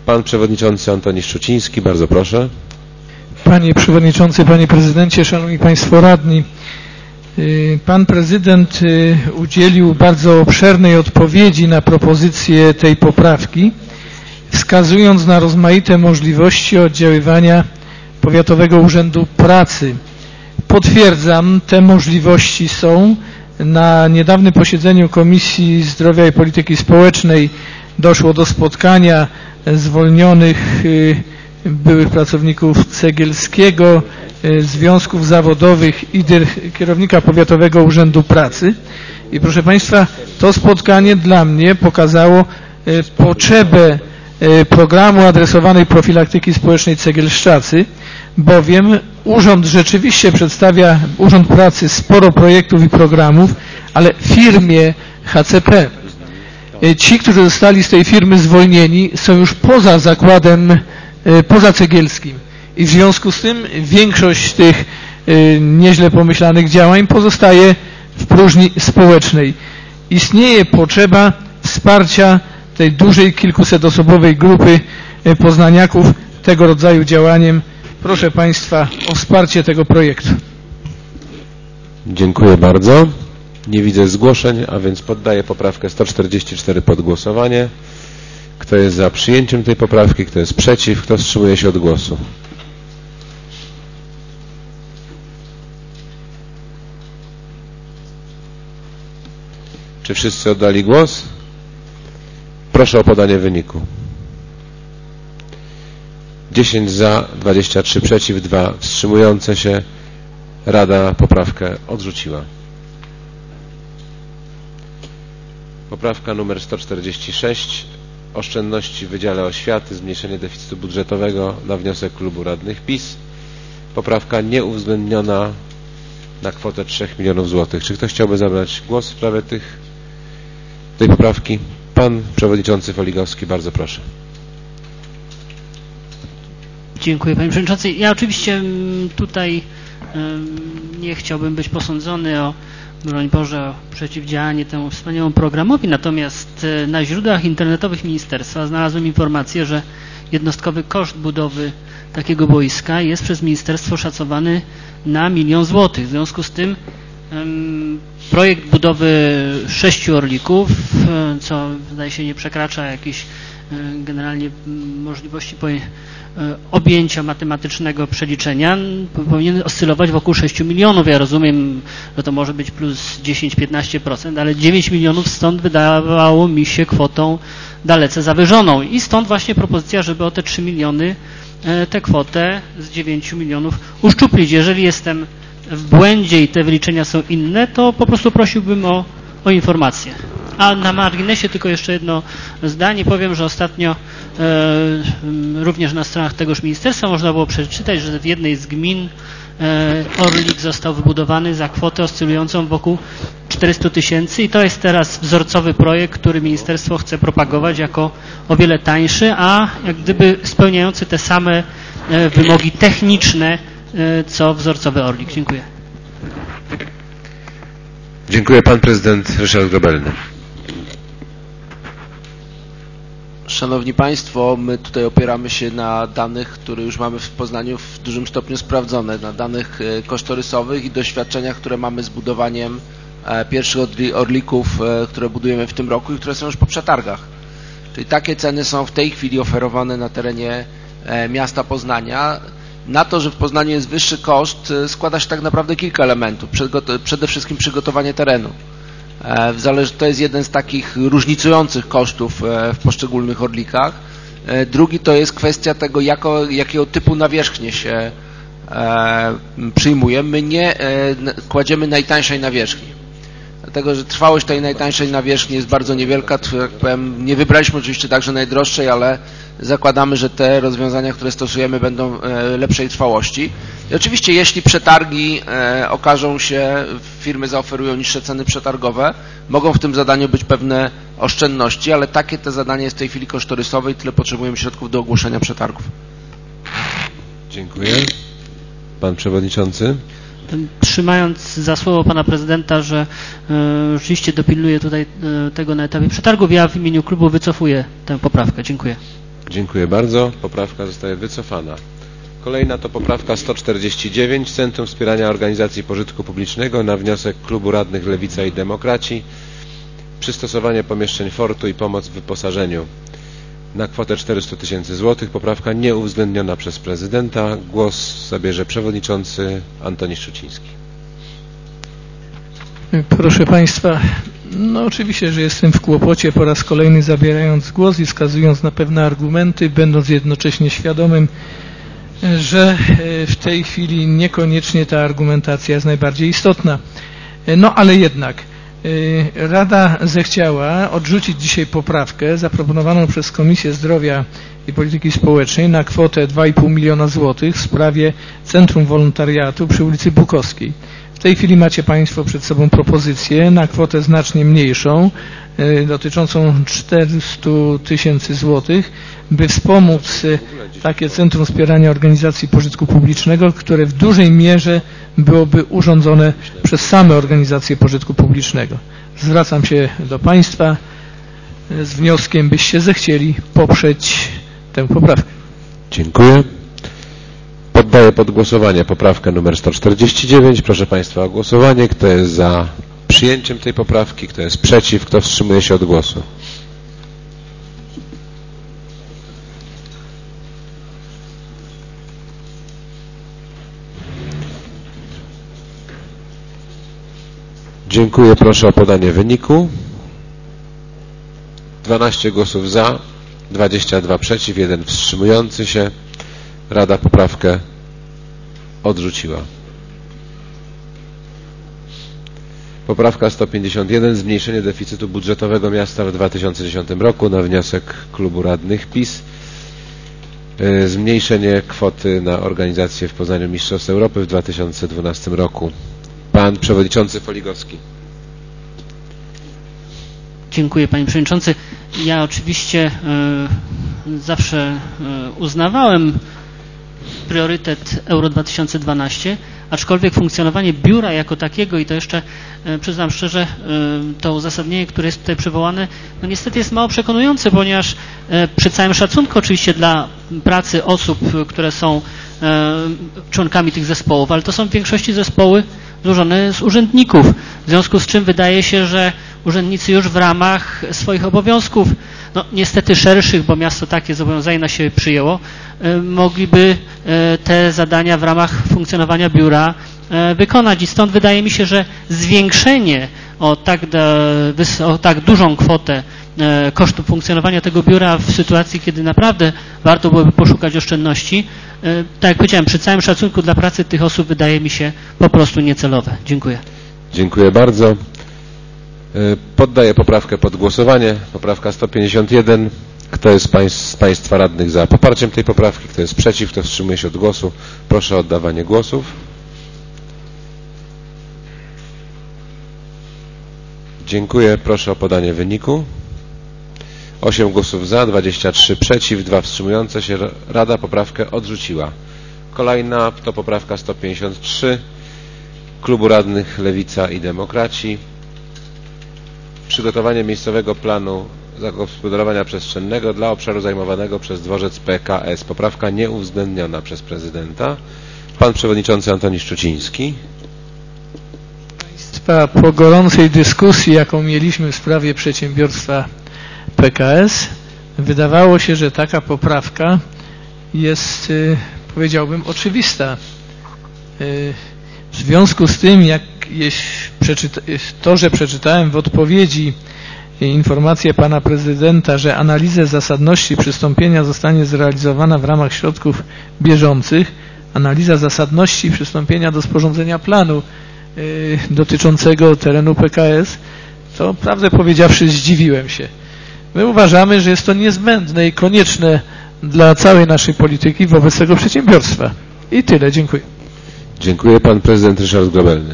Pan Przewodniczący Antoni Szczuciński, bardzo proszę. Panie Przewodniczący, Panie Prezydencie, Szanowni Państwo Radni. Pan Prezydent udzielił bardzo obszernej odpowiedzi na propozycję tej poprawki, wskazując na rozmaite możliwości oddziaływania Powiatowego Urzędu Pracy. Potwierdzam, te możliwości są. Na niedawnym posiedzeniu Komisji Zdrowia i Polityki Społecznej doszło do spotkania zwolnionych byłych pracowników Cegielskiego, związków zawodowych i kierownika Powiatowego Urzędu Pracy. I proszę Państwa, to spotkanie dla mnie pokazało potrzebę programu adresowanej profilaktyki społecznej Cegielszczacy, bowiem Urząd rzeczywiście przedstawia, Urząd Pracy, sporo projektów i programów, ale firmie HCP, ci, którzy zostali z tej firmy zwolnieni, są już poza zakładem, poza Cegielskim i w związku z tym większość tych nieźle pomyślanych działań pozostaje w próżni społecznej. Istnieje potrzeba wsparcia tej dużej, kilkusetosobowej grupy poznaniaków tego rodzaju działaniem. Proszę Państwa o wsparcie tego projektu. Dziękuję bardzo. Nie widzę zgłoszeń, a więc poddaję poprawkę 144 pod głosowanie. Kto jest za przyjęciem tej poprawki, kto jest przeciw, kto wstrzymuje się od głosu? Czy wszyscy oddali głos? Proszę o podanie wyniku. 10 za, 23 przeciw, 2 wstrzymujące się. Rada poprawkę odrzuciła. Poprawka numer 146. Oszczędności w Wydziale Oświaty, zmniejszenie deficytu budżetowego na wniosek klubu radnych PiS. Poprawka nieuwzględniona na kwotę 3 milionów złotych. Czy ktoś chciałby zabrać głos w sprawie tej poprawki? Pan Przewodniczący Foligowski, bardzo proszę. Dziękuję Panie Przewodniczący. Ja oczywiście tutaj nie chciałbym być posądzony o, broń Boże, o przeciwdziałanie temu wspaniałemu programowi, natomiast na źródłach internetowych ministerstwa znalazłem informację, że jednostkowy koszt budowy takiego boiska jest przez ministerstwo szacowany na 1 milion złotych. W związku z tym projekt budowy 6 orlików, co zdaje się nie przekracza jakiejś generalnie możliwości objęcia matematycznego przeliczenia, powinien oscylować wokół 6 milionów. Ja rozumiem, że to może być plus 10-15%, ale 9 milionów stąd wydawało mi się kwotą dalece zawyżoną. I stąd właśnie propozycja, żeby o te 3 miliony tę kwotę z 9 milionów uszczuplić. Jeżeli jestem w błędzie i te wyliczenia są inne, to po prostu prosiłbym o informację. A na marginesie tylko jeszcze jedno zdanie. Powiem, że ostatnio również na stronach tegoż ministerstwa można było przeczytać, że w jednej z gmin orlik został wybudowany za kwotę oscylującą wokół 400 tysięcy i to jest teraz wzorcowy projekt, który ministerstwo chce propagować jako o wiele tańszy, a jak gdyby spełniający te same wymogi techniczne, co wzorcowy orlik. Dziękuję. Dziękuję. Pan prezydent Ryszard Grobelny. Szanowni Państwo, my tutaj opieramy się na danych, które już mamy w Poznaniu w dużym stopniu sprawdzone, na danych kosztorysowych i doświadczeniach, które mamy z budowaniem pierwszych orlików, które budujemy w tym roku i które są już po przetargach. Czyli takie ceny są w tej chwili oferowane na terenie miasta Poznania. Na to, że w Poznaniu jest wyższy koszt, składa się tak naprawdę kilka elementów. Przede wszystkim przygotowanie terenu. To jest jeden z takich różnicujących kosztów w poszczególnych orlikach. Drugi to jest kwestia tego, jakiego typu nawierzchnię się przyjmuje. My nie kładziemy najtańszej nawierzchni, dlatego że trwałość tej najtańszej nawierzchni jest bardzo niewielka. Jak powiem, nie wybraliśmy oczywiście także najdroższej, ale zakładamy, że te rozwiązania, które stosujemy, będą lepszej trwałości. I oczywiście jeśli przetargi okażą się, firmy zaoferują niższe ceny przetargowe, mogą w tym zadaniu być pewne oszczędności, ale takie te zadanie jest w tej chwili kosztorysowe i tyle potrzebujemy środków do ogłoszenia przetargów. Dziękuję. Pan Przewodniczący. Trzymając za słowo Pana Prezydenta, że rzeczywiście dopilnuje tutaj tego na etapie przetargów, ja w imieniu klubu wycofuję tę poprawkę. Dziękuję. Dziękuję bardzo. Poprawka zostaje wycofana. Kolejna to poprawka 149, Centrum Wspierania Organizacji Pożytku Publicznego na wniosek Klubu Radnych Lewica i Demokraci. Przystosowanie pomieszczeń fortu i pomoc w wyposażeniu na kwotę 400 000 złotych. Poprawka nieuwzględniona przez prezydenta. Głos zabierze przewodniczący Antoni Szczuciński. Proszę Państwa, no oczywiście, że jestem w kłopocie po raz kolejny zabierając głos i wskazując na pewne argumenty, będąc jednocześnie świadomym, że w tej chwili niekoniecznie ta argumentacja jest najbardziej istotna. No ale jednak Rada zechciała odrzucić dzisiaj poprawkę zaproponowaną przez Komisję Zdrowia i Polityki Społecznej na kwotę 2,5 miliona złotych w sprawie Centrum Wolontariatu przy ulicy Bukowskiej. W tej chwili macie Państwo przed sobą propozycję na kwotę znacznie mniejszą, dotyczącą 400 000 złotych, by wspomóc takie Centrum Wspierania Organizacji Pożytku Publicznego, które w dużej mierze byłoby urządzone przez same organizacje pożytku publicznego. Zwracam się do Państwa z wnioskiem, byście zechcieli poprzeć tę poprawkę. Dziękuję. Poddaję pod głosowanie poprawkę numer 149. Proszę Państwa o głosowanie. Kto jest za przyjęciem tej poprawki? Kto jest przeciw? Kto wstrzymuje się od głosu? Dziękuję. Proszę o podanie wyniku. 12 głosów za, 22 przeciw, 1 wstrzymujący się. Rada poprawkę odrzuciła. Poprawka 151. Zmniejszenie deficytu budżetowego miasta w 2010 roku na wniosek Klubu Radnych PiS. Zmniejszenie kwoty na organizację w Poznaniu Mistrzostw Europy w 2012 roku. Pan Przewodniczący Foligowski. Dziękuję Panie Przewodniczący. Ja oczywiście zawsze uznawałem priorytet Euro 2012, aczkolwiek funkcjonowanie biura jako takiego i to jeszcze przyznam szczerze, to uzasadnienie, które jest tutaj przywołane, no niestety jest mało przekonujące, ponieważ przy całym szacunku oczywiście dla pracy osób, które są członkami tych zespołów, ale to są w większości zespoły złożone z urzędników, w związku z czym wydaje się, że urzędnicy już w ramach swoich obowiązków, no niestety szerszych, bo miasto takie zobowiązanie na siebie przyjęło, mogliby te zadania w ramach funkcjonowania biura wykonać i stąd wydaje mi się, że zwiększenie o tak dużą kwotę kosztów funkcjonowania tego biura w sytuacji, kiedy naprawdę warto byłoby poszukać oszczędności, tak jak powiedziałem, przy całym szacunku dla pracy tych osób wydaje mi się po prostu niecelowe. Dziękuję. Dziękuję bardzo. Poddaję poprawkę pod głosowanie. Poprawka 151. Kto jest z Państwa radnych za poparciem tej poprawki? Kto jest przeciw? Kto wstrzymuje się od głosu? Proszę o oddawanie głosów. Dziękuję. Proszę o podanie wyniku. 8 głosów za, 23 przeciw, 2 wstrzymujące się. Rada poprawkę odrzuciła. Kolejna to poprawka 153 Klubu Radnych Lewica i Demokraci. Przygotowanie miejscowego planu zagospodarowania przestrzennego dla obszaru zajmowanego przez dworzec PKS. Poprawka nieuwzględniona przez prezydenta. Pan Przewodniczący Antoni Szczuciński. Państwa, po gorącej dyskusji, jaką mieliśmy w sprawie przedsiębiorstwa PKS, wydawało się, że taka poprawka jest, powiedziałbym, oczywista. W związku z tym, że przeczytałem w odpowiedzi informację pana prezydenta, że analizę zasadności przystąpienia zostanie zrealizowana w ramach środków bieżących, analiza zasadności przystąpienia do sporządzenia planu dotyczącego terenu PKS, to prawdę powiedziawszy zdziwiłem się. My uważamy, że jest to niezbędne i konieczne dla całej naszej polityki wobec tego przedsiębiorstwa. I tyle. Dziękuję. Dziękuję. Pan prezydent Ryszard Grobelny.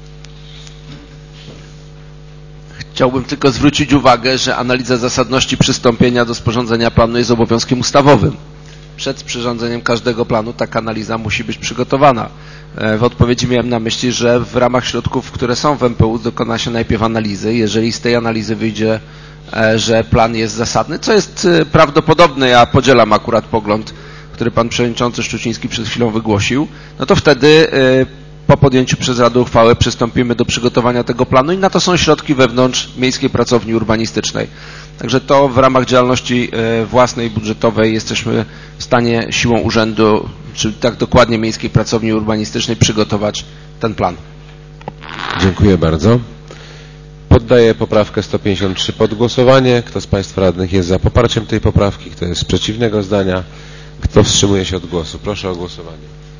Chciałbym tylko zwrócić uwagę, że analiza zasadności przystąpienia do sporządzenia planu jest obowiązkiem ustawowym. Przed przyrządzeniem każdego planu taka analiza musi być przygotowana. W odpowiedzi miałem na myśli, że w ramach środków, które są w MPU, dokona się najpierw analizy. Jeżeli z tej analizy wyjdzie że plan jest zasadny, co jest prawdopodobne. Ja podzielam akurat pogląd, który pan przewodniczący Szczuciński przed chwilą wygłosił. No to wtedy po podjęciu przez Radę uchwały przystąpimy do przygotowania tego planu i na to są środki wewnątrz Miejskiej Pracowni Urbanistycznej. Także to w ramach działalności własnej, budżetowej jesteśmy w stanie siłą urzędu, czy tak dokładnie Miejskiej Pracowni Urbanistycznej przygotować ten plan. Dziękuję bardzo. Poddaję poprawkę 153 pod głosowanie. Kto z Państwa radnych jest za poparciem tej poprawki? Kto jest przeciwnego zdania? Kto wstrzymuje się od głosu? Proszę o głosowanie.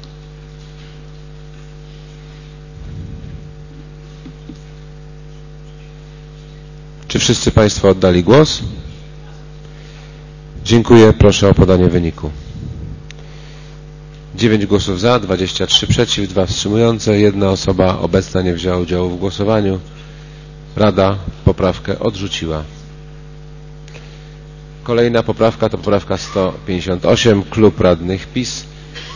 Czy wszyscy Państwo oddali głos? Dziękuję. Proszę o podanie wyniku. 9 głosów za, 23 przeciw, 2 wstrzymujące. 1 osoba obecna nie wzięła udziału w głosowaniu. Rada poprawkę odrzuciła. Kolejna poprawka to poprawka 158. Klub Radnych PiS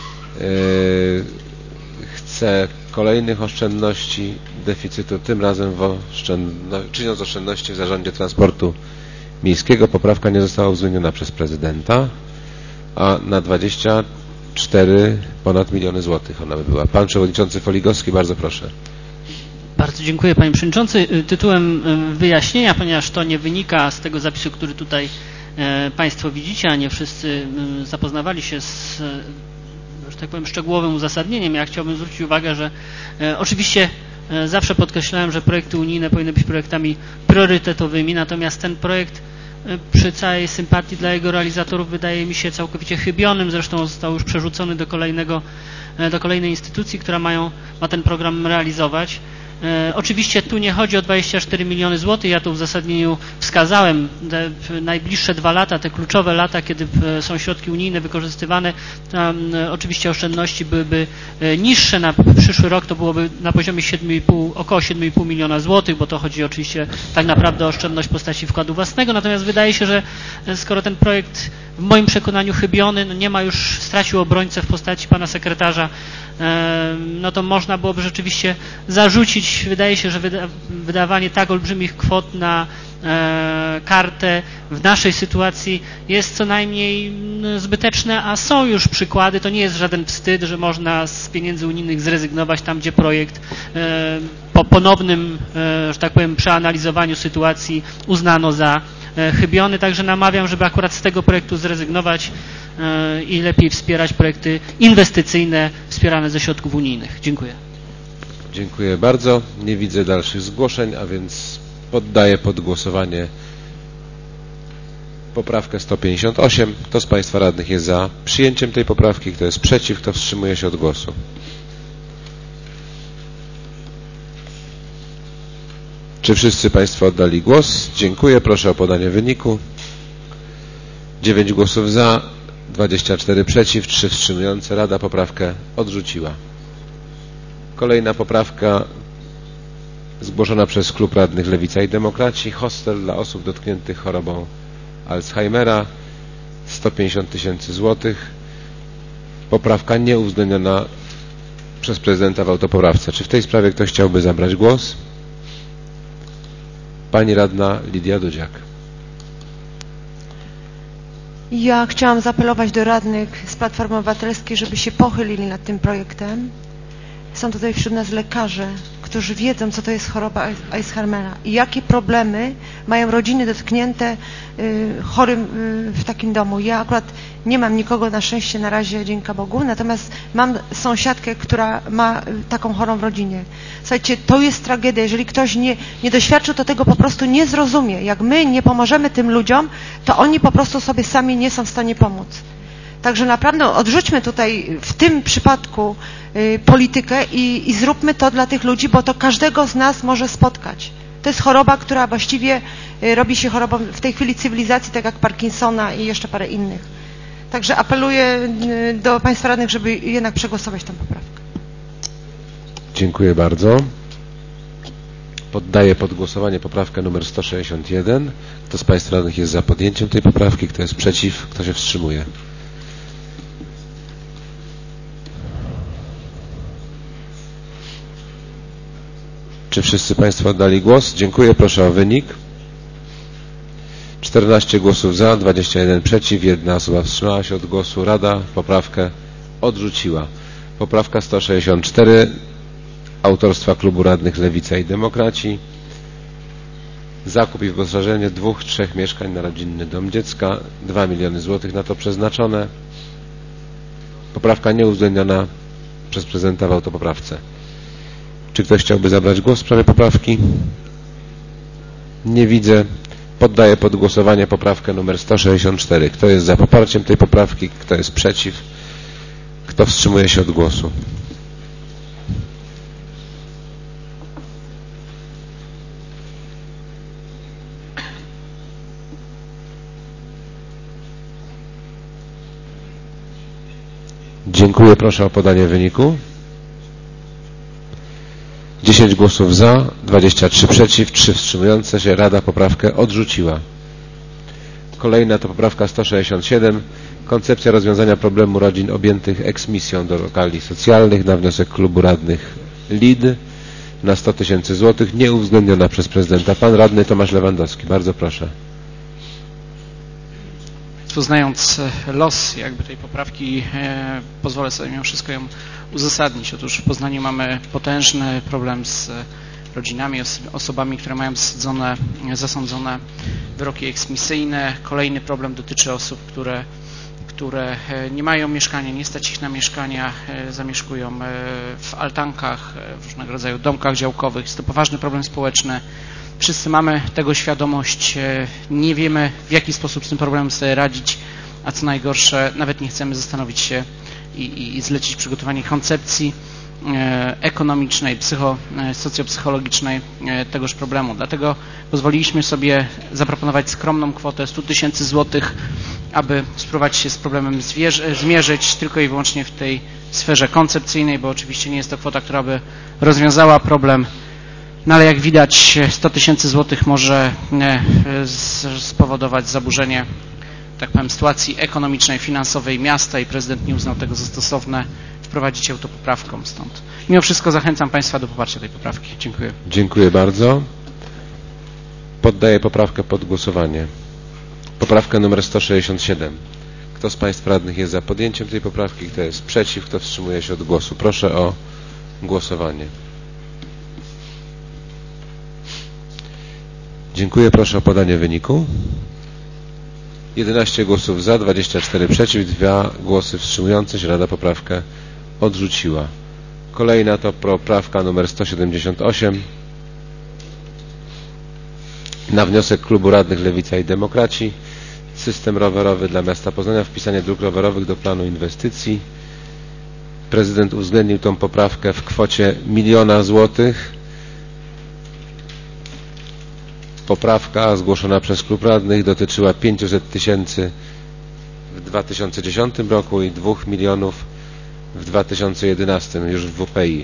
chce kolejnych oszczędności deficytu, tym razem czyniąc oszczędności w Zarządzie Transportu Miejskiego. Poprawka nie została uwzględniona przez prezydenta, a na 24 ponad miliony złotych ona by była. Pan przewodniczący Foligowski, bardzo proszę. Bardzo dziękuję, panie przewodniczący. Tytułem wyjaśnienia, ponieważ to nie wynika z tego zapisu, który tutaj Państwo widzicie, a nie wszyscy zapoznawali się z, że tak powiem, szczegółowym uzasadnieniem. Ja chciałbym zwrócić uwagę, że oczywiście zawsze podkreślałem, że projekty unijne powinny być projektami priorytetowymi, natomiast ten projekt przy całej sympatii dla jego realizatorów wydaje mi się całkowicie chybionym. Zresztą został już przerzucony do kolejnej instytucji, która ma ten program realizować. Oczywiście tu nie chodzi o 24 miliony złotych, ja tu w uzasadnieniu wskazałem te najbliższe 2 lata, te kluczowe lata, kiedy są środki unijne wykorzystywane, tam oczywiście oszczędności byłyby niższe, na przyszły rok to byłoby na poziomie około 7,5 miliona złotych, bo to chodzi oczywiście tak naprawdę o oszczędność w postaci wkładu własnego, natomiast wydaje się, że skoro ten projekt w moim przekonaniu chybiony, no nie ma już, stracił obrońcę w postaci pana sekretarza, no to można byłoby rzeczywiście zarzucić, wydaje się, że wydawanie tak olbrzymich kwot na kartę w naszej sytuacji jest co najmniej zbyteczne, a są już przykłady, to nie jest żaden wstyd, że można z pieniędzy unijnych zrezygnować tam, gdzie projekt po ponownym, że tak powiem, przeanalizowaniu sytuacji uznano za chybiony, także namawiam, żeby akurat z tego projektu zrezygnować i lepiej wspierać projekty inwestycyjne wspierane ze środków unijnych. Dziękuję. Dziękuję bardzo. Nie widzę dalszych zgłoszeń, a więc poddaję pod głosowanie poprawkę 158. Kto z Państwa radnych jest za przyjęciem tej poprawki? Kto jest przeciw? Kto wstrzymuje się od głosu? Czy wszyscy Państwo oddali głos? Dziękuję. Proszę o podanie wyniku. 9 głosów za, 24 przeciw, 3 wstrzymujące. Rada poprawkę odrzuciła. Kolejna poprawka zgłoszona przez Klub Radnych Lewica i Demokraci. Hostel dla osób dotkniętych chorobą Alzheimera. 150 tysięcy złotych. Poprawka nie uwzględniona przez prezydenta w autopoprawce. Czy w tej sprawie ktoś chciałby zabrać głos? Pani radna Lidia Dudziak. Ja chciałam zaapelować do radnych z Platformy Obywatelskiej, żeby się pochylili nad tym projektem. Są tutaj wśród nas lekarze, którzy wiedzą, co to jest choroba Alzheimera i jakie problemy mają rodziny dotknięte chorym w takim domu. Ja akurat nie mam nikogo na szczęście na razie, dzięki Bogu, natomiast mam sąsiadkę, która ma taką chorą w rodzinie. Słuchajcie, to jest tragedia. Jeżeli ktoś nie doświadczył, to tego po prostu nie zrozumie. Jak my nie pomożemy tym ludziom, to oni po prostu sobie sami nie są w stanie pomóc. Także naprawdę odrzućmy tutaj w tym przypadku politykę i zróbmy to dla tych ludzi, bo to każdego z nas może spotkać. To jest choroba, która właściwie robi się chorobą w tej chwili cywilizacji, tak jak Parkinsona i jeszcze parę innych. Także apeluję do Państwa radnych, żeby jednak przegłosować tę poprawkę. Dziękuję bardzo. Poddaję pod głosowanie poprawkę numer 161. Kto z Państwa radnych jest za podjęciem tej poprawki? Kto jest przeciw? Kto się wstrzymuje? Czy wszyscy Państwo oddali głos? Dziękuję. Proszę o wynik. 14 głosów za, 21 przeciw, 1 osoba wstrzymała się od głosu. Rada poprawkę odrzuciła. Poprawka 164 autorstwa Klubu Radnych Lewica i Demokraci. Zakup i wyposażenie 2-3 mieszkań na rodzinny dom dziecka. 2 miliony złotych na to przeznaczone. Poprawka nieuwzględniona przez prezydenta w autopoprawce. Czy ktoś chciałby zabrać głos w sprawie poprawki? Nie widzę. Poddaję pod głosowanie poprawkę numer 164. Kto jest za poparciem tej poprawki? Kto jest przeciw? Kto wstrzymuje się od głosu? Dziękuję. Proszę o podanie wyniku. 10 głosów za, 23 przeciw, 3 wstrzymujące się. Rada poprawkę odrzuciła. Kolejna to poprawka 167. Koncepcja rozwiązania problemu rodzin objętych eksmisją do lokali socjalnych na wniosek Klubu Radnych LID na 100 000 złotych, nieuwzględniona przez prezydenta. Pan radny Tomasz Lewandowski. Bardzo proszę. Znając los jakby tej poprawki, pozwolę sobie mimo wszystko ją uzasadnić. Otóż w Poznaniu mamy potężny problem z rodzinami, osobami, które mają zasądzone wyroki eksmisyjne. Kolejny problem dotyczy osób, które nie mają mieszkania, nie stać ich na mieszkania, zamieszkują w altankach, w różnego rodzaju domkach działkowych. Jest to poważny problem społeczny. Wszyscy mamy tego świadomość, nie wiemy, w jaki sposób z tym problemem sobie radzić, a co najgorsze, nawet nie chcemy zastanowić się i zlecić przygotowanie koncepcji ekonomicznej, socjopsychologicznej tegoż problemu. Dlatego pozwoliliśmy sobie zaproponować skromną kwotę 100 000 złotych, aby spróbować się z problemem zmierzyć tylko i wyłącznie w tej sferze koncepcyjnej, bo oczywiście nie jest to kwota, która by rozwiązała problem. No ale jak widać 100 000 złotych może spowodować zaburzenie, tak powiem, sytuacji ekonomicznej, finansowej miasta i prezydent nie uznał tego za stosowne wprowadzić autopoprawką stąd. Mimo wszystko zachęcam Państwa do poparcia tej poprawki. Dziękuję. Dziękuję bardzo. Poddaję poprawkę pod głosowanie. Poprawkę numer 167. Kto z Państwa radnych jest za podjęciem tej poprawki? Kto jest przeciw? Kto wstrzymuje się od głosu? Proszę o głosowanie. Dziękuję. Proszę o podanie wyniku. 11 głosów za, 24 przeciw, 2 głosy wstrzymujące się. Rada poprawkę odrzuciła. Kolejna to poprawka numer 178. Na wniosek Klubu Radnych Lewica i Demokraci. System rowerowy dla miasta Poznania. Wpisanie dróg rowerowych do planu inwestycji. Prezydent uwzględnił tą poprawkę w kwocie 1 000 000 złotych. Poprawka zgłoszona przez Klub Radnych dotyczyła 500 000 w 2010 roku i 2 milionów w 2011 już w WPI.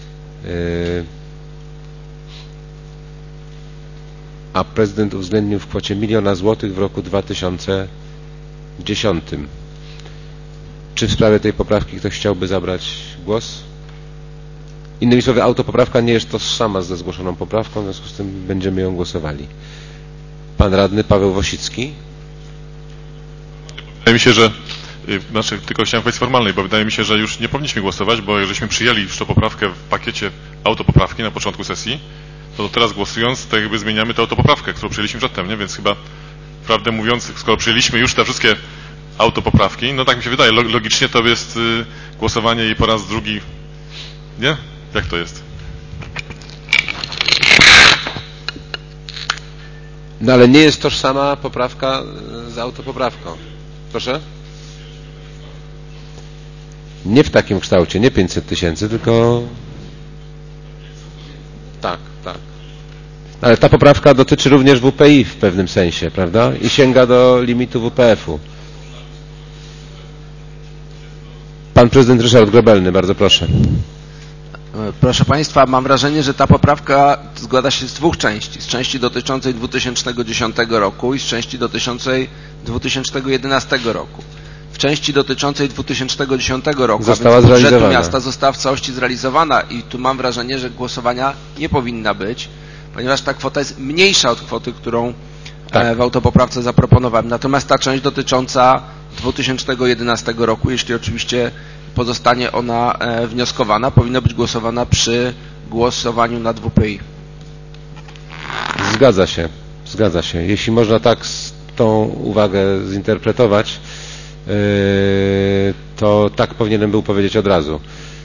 A prezydent uwzględnił w kwocie 1 000 000 złotych w roku 2010. Czy w sprawie tej poprawki ktoś chciałby zabrać głos? Innymi słowy, autopoprawka nie jest tożsama ze zgłoszoną poprawką, w związku z tym będziemy ją głosowali. Pan radny Paweł Wosicki. Wydaje mi się, że tylko chciałem kwestii formalnej, bo wydaje mi się, że już nie powinniśmy głosować, bo jeżeli przyjęli już tą poprawkę w pakiecie autopoprawki na początku sesji, to teraz głosując, to jakby zmieniamy tę autopoprawkę, którą przyjęliśmy przedtem, nie? Więc chyba, prawdę mówiąc, skoro przyjęliśmy już te wszystkie autopoprawki, no tak mi się wydaje, logicznie to jest głosowanie jej po raz drugi, nie? Jak to jest? No ale nie jest tożsama poprawka z autopoprawką. Proszę? Nie w takim kształcie, nie 500 000, tylko... Tak. Ale ta poprawka dotyczy również WPI w pewnym sensie, prawda? I sięga do limitu WPF-u. Pan prezydent Ryszard Grobelny, bardzo proszę. Proszę Państwa, mam wrażenie, że ta poprawka składa się z 2 części. Z części dotyczącej 2010 roku i z części dotyczącej 2011 roku. W części dotyczącej 2010 roku, została a więc budżetu zrealizowana. miasta została w całości zrealizowana i tu mam wrażenie, że głosowania nie powinna być, ponieważ ta kwota jest mniejsza od kwoty, którą w autopoprawce zaproponowałem. Natomiast ta część dotycząca 2011 roku, jeśli oczywiście pozostanie ona wnioskowana, powinna być głosowana przy głosowaniu nad WPI. Zgadza się. Jeśli można tak tą uwagę zinterpretować, to tak powinienem był powiedzieć od razu.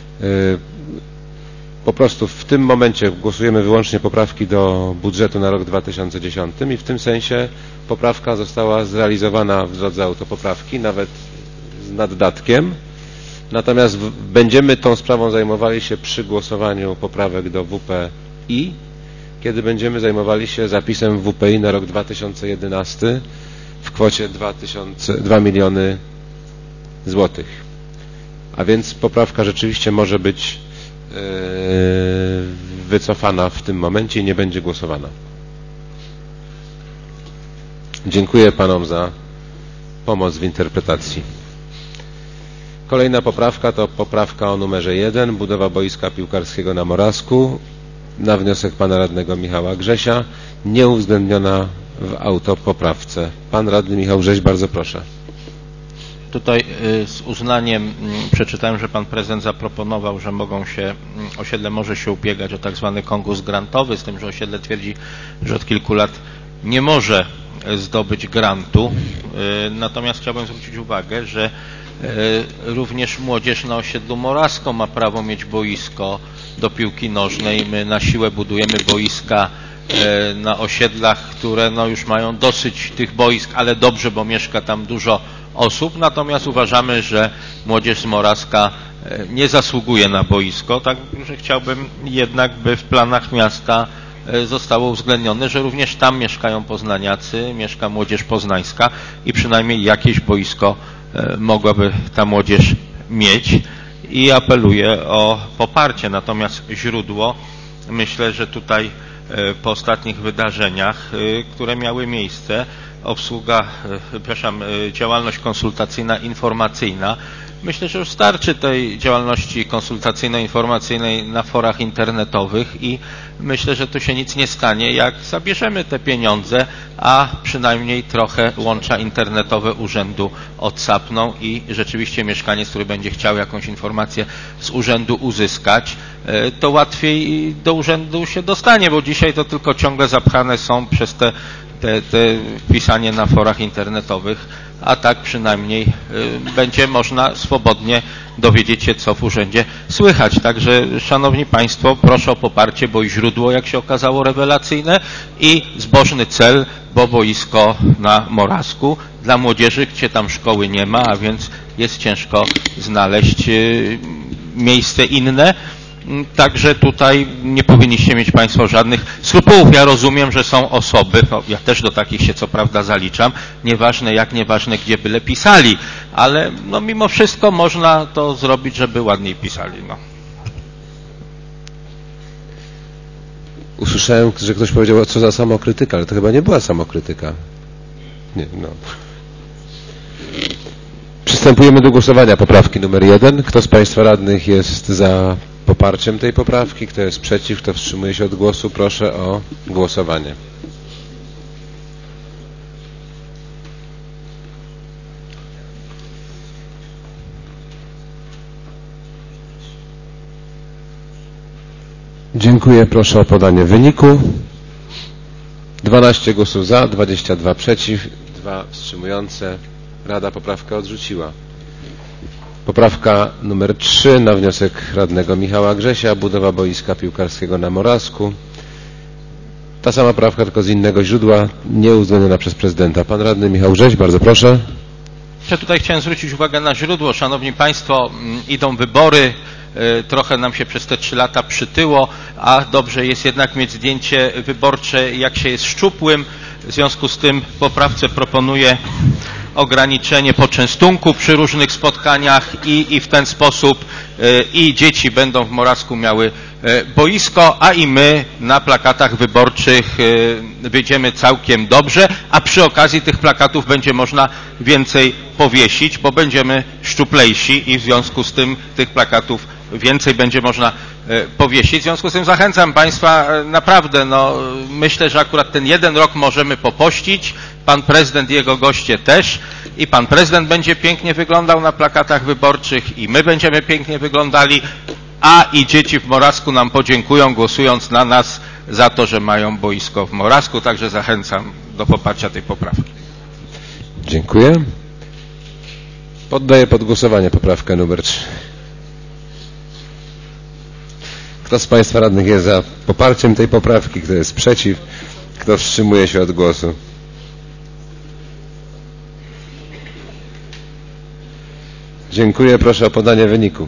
Po prostu w tym momencie głosujemy wyłącznie poprawki do budżetu na rok 2010 i w tym sensie poprawka została zrealizowana w drodze autopoprawki, nawet z naddatkiem. Natomiast będziemy tą sprawą zajmowali się przy głosowaniu poprawek do WPI, kiedy będziemy zajmowali się zapisem WPI na rok 2011 w kwocie 2 miliony złotych. A więc poprawka rzeczywiście może być wycofana w tym momencie i nie będzie głosowana. Dziękuję panom za pomoc w interpretacji. Kolejna poprawka to poprawka o numerze 1, budowa boiska piłkarskiego na Morawsku, na wniosek pana radnego Michała Grzesia, nieuwzględniona w autopoprawce. Pan radny Michał Grześ, bardzo proszę. Tutaj z uznaniem przeczytałem, że pan prezydent zaproponował, że osiedle może się ubiegać o tak zwany konkurs grantowy, z tym, że osiedle twierdzi, że od kilku lat nie może zdobyć grantu. Natomiast chciałbym zwrócić uwagę, że również młodzież na osiedlu Morawsko ma prawo mieć boisko do piłki nożnej. My na siłę budujemy boiska na osiedlach, które już mają dosyć tych boisk, ale dobrze, bo mieszka tam dużo osób. Natomiast uważamy, że młodzież z Morawska nie zasługuje na boisko, także chciałbym jednak, by w planach miasta zostało uwzględnione, że również tam mieszkają poznaniacy, mieszka młodzież poznańska i przynajmniej jakieś boisko mogłaby ta młodzież mieć i apeluję o poparcie. Natomiast źródło, myślę, że tutaj po ostatnich wydarzeniach, które miały miejsce, działalność konsultacyjna, informacyjna. Myślę, że już starczy tej działalności konsultacyjno-informacyjnej na forach internetowych i myślę, że tu się nic nie stanie, jak zabierzemy te pieniądze, a przynajmniej trochę łącza internetowe urzędu odsapną i rzeczywiście mieszkaniec, który będzie chciał jakąś informację z urzędu uzyskać, to łatwiej do urzędu się dostanie, bo dzisiaj to tylko ciągle zapchane są przez te pisanie na forach internetowych, a tak przynajmniej będzie można swobodnie dowiedzieć się, co w urzędzie słychać. Także, szanowni państwo, proszę o poparcie, bo i źródło, jak się okazało, rewelacyjne i zbożny cel, bo boisko na Morawsku dla młodzieży, gdzie tam szkoły nie ma, a więc jest ciężko znaleźć miejsce inne. Także tutaj nie powinniście mieć państwo żadnych skrupułów. Ja rozumiem, że są osoby, ja też do takich się co prawda zaliczam, nieważne jak, nieważne gdzie byle pisali, ale mimo wszystko można to zrobić, żeby ładniej pisali. Usłyszałem, że ktoś powiedział, co za samokrytyka, ale to chyba nie była samokrytyka. Nie, Przystępujemy do głosowania poprawki numer 1. Kto z państwa radnych jest za poparciem tej poprawki? Kto jest przeciw? Kto wstrzymuje się od głosu? Proszę o głosowanie. Dziękuję. Proszę o podanie wyniku. 12 głosów za, 22 przeciw, 2 wstrzymujące. Rada poprawkę odrzuciła. Poprawka numer 3 na wniosek radnego Michała Grzesia, budowa boiska piłkarskiego na Morawsku. Ta sama poprawka, tylko z innego źródła, nieuwzględniona przez prezydenta. Pan radny Michał Grześ, bardzo proszę. Ja tutaj chciałem zwrócić uwagę na źródło. Szanowni państwo, idą wybory, trochę nam się przez te 3 lata przytyło, a dobrze jest jednak mieć zdjęcie wyborcze, jak się jest szczupłym. W związku z tym w poprawce proponuję ograniczenie poczęstunków przy różnych spotkaniach i w ten sposób i dzieci będą w Morawsku miały boisko, a i my na plakatach wyborczych wyjdziemy całkiem dobrze, a przy okazji tych plakatów będzie można więcej powiesić, bo będziemy szczuplejsi i w związku z tym tych plakatów więcej będzie można powiesić. W związku z tym zachęcam Państwa, naprawdę, no, myślę, że akurat ten jeden rok możemy popościć, pan prezydent i jego goście też, i pan prezydent będzie pięknie wyglądał na plakatach wyborczych, i my będziemy pięknie wyglądali, a i dzieci w Morawsku nam podziękują, głosując na nas za to, że mają boisko w Morawsku, także zachęcam do poparcia tej poprawki. Dziękuję. Poddaję pod głosowanie poprawkę numer 3. Kto z Państwa radnych jest za poparciem tej poprawki? Kto jest przeciw? Kto wstrzymuje się od głosu? Dziękuję. Proszę o podanie wyniku.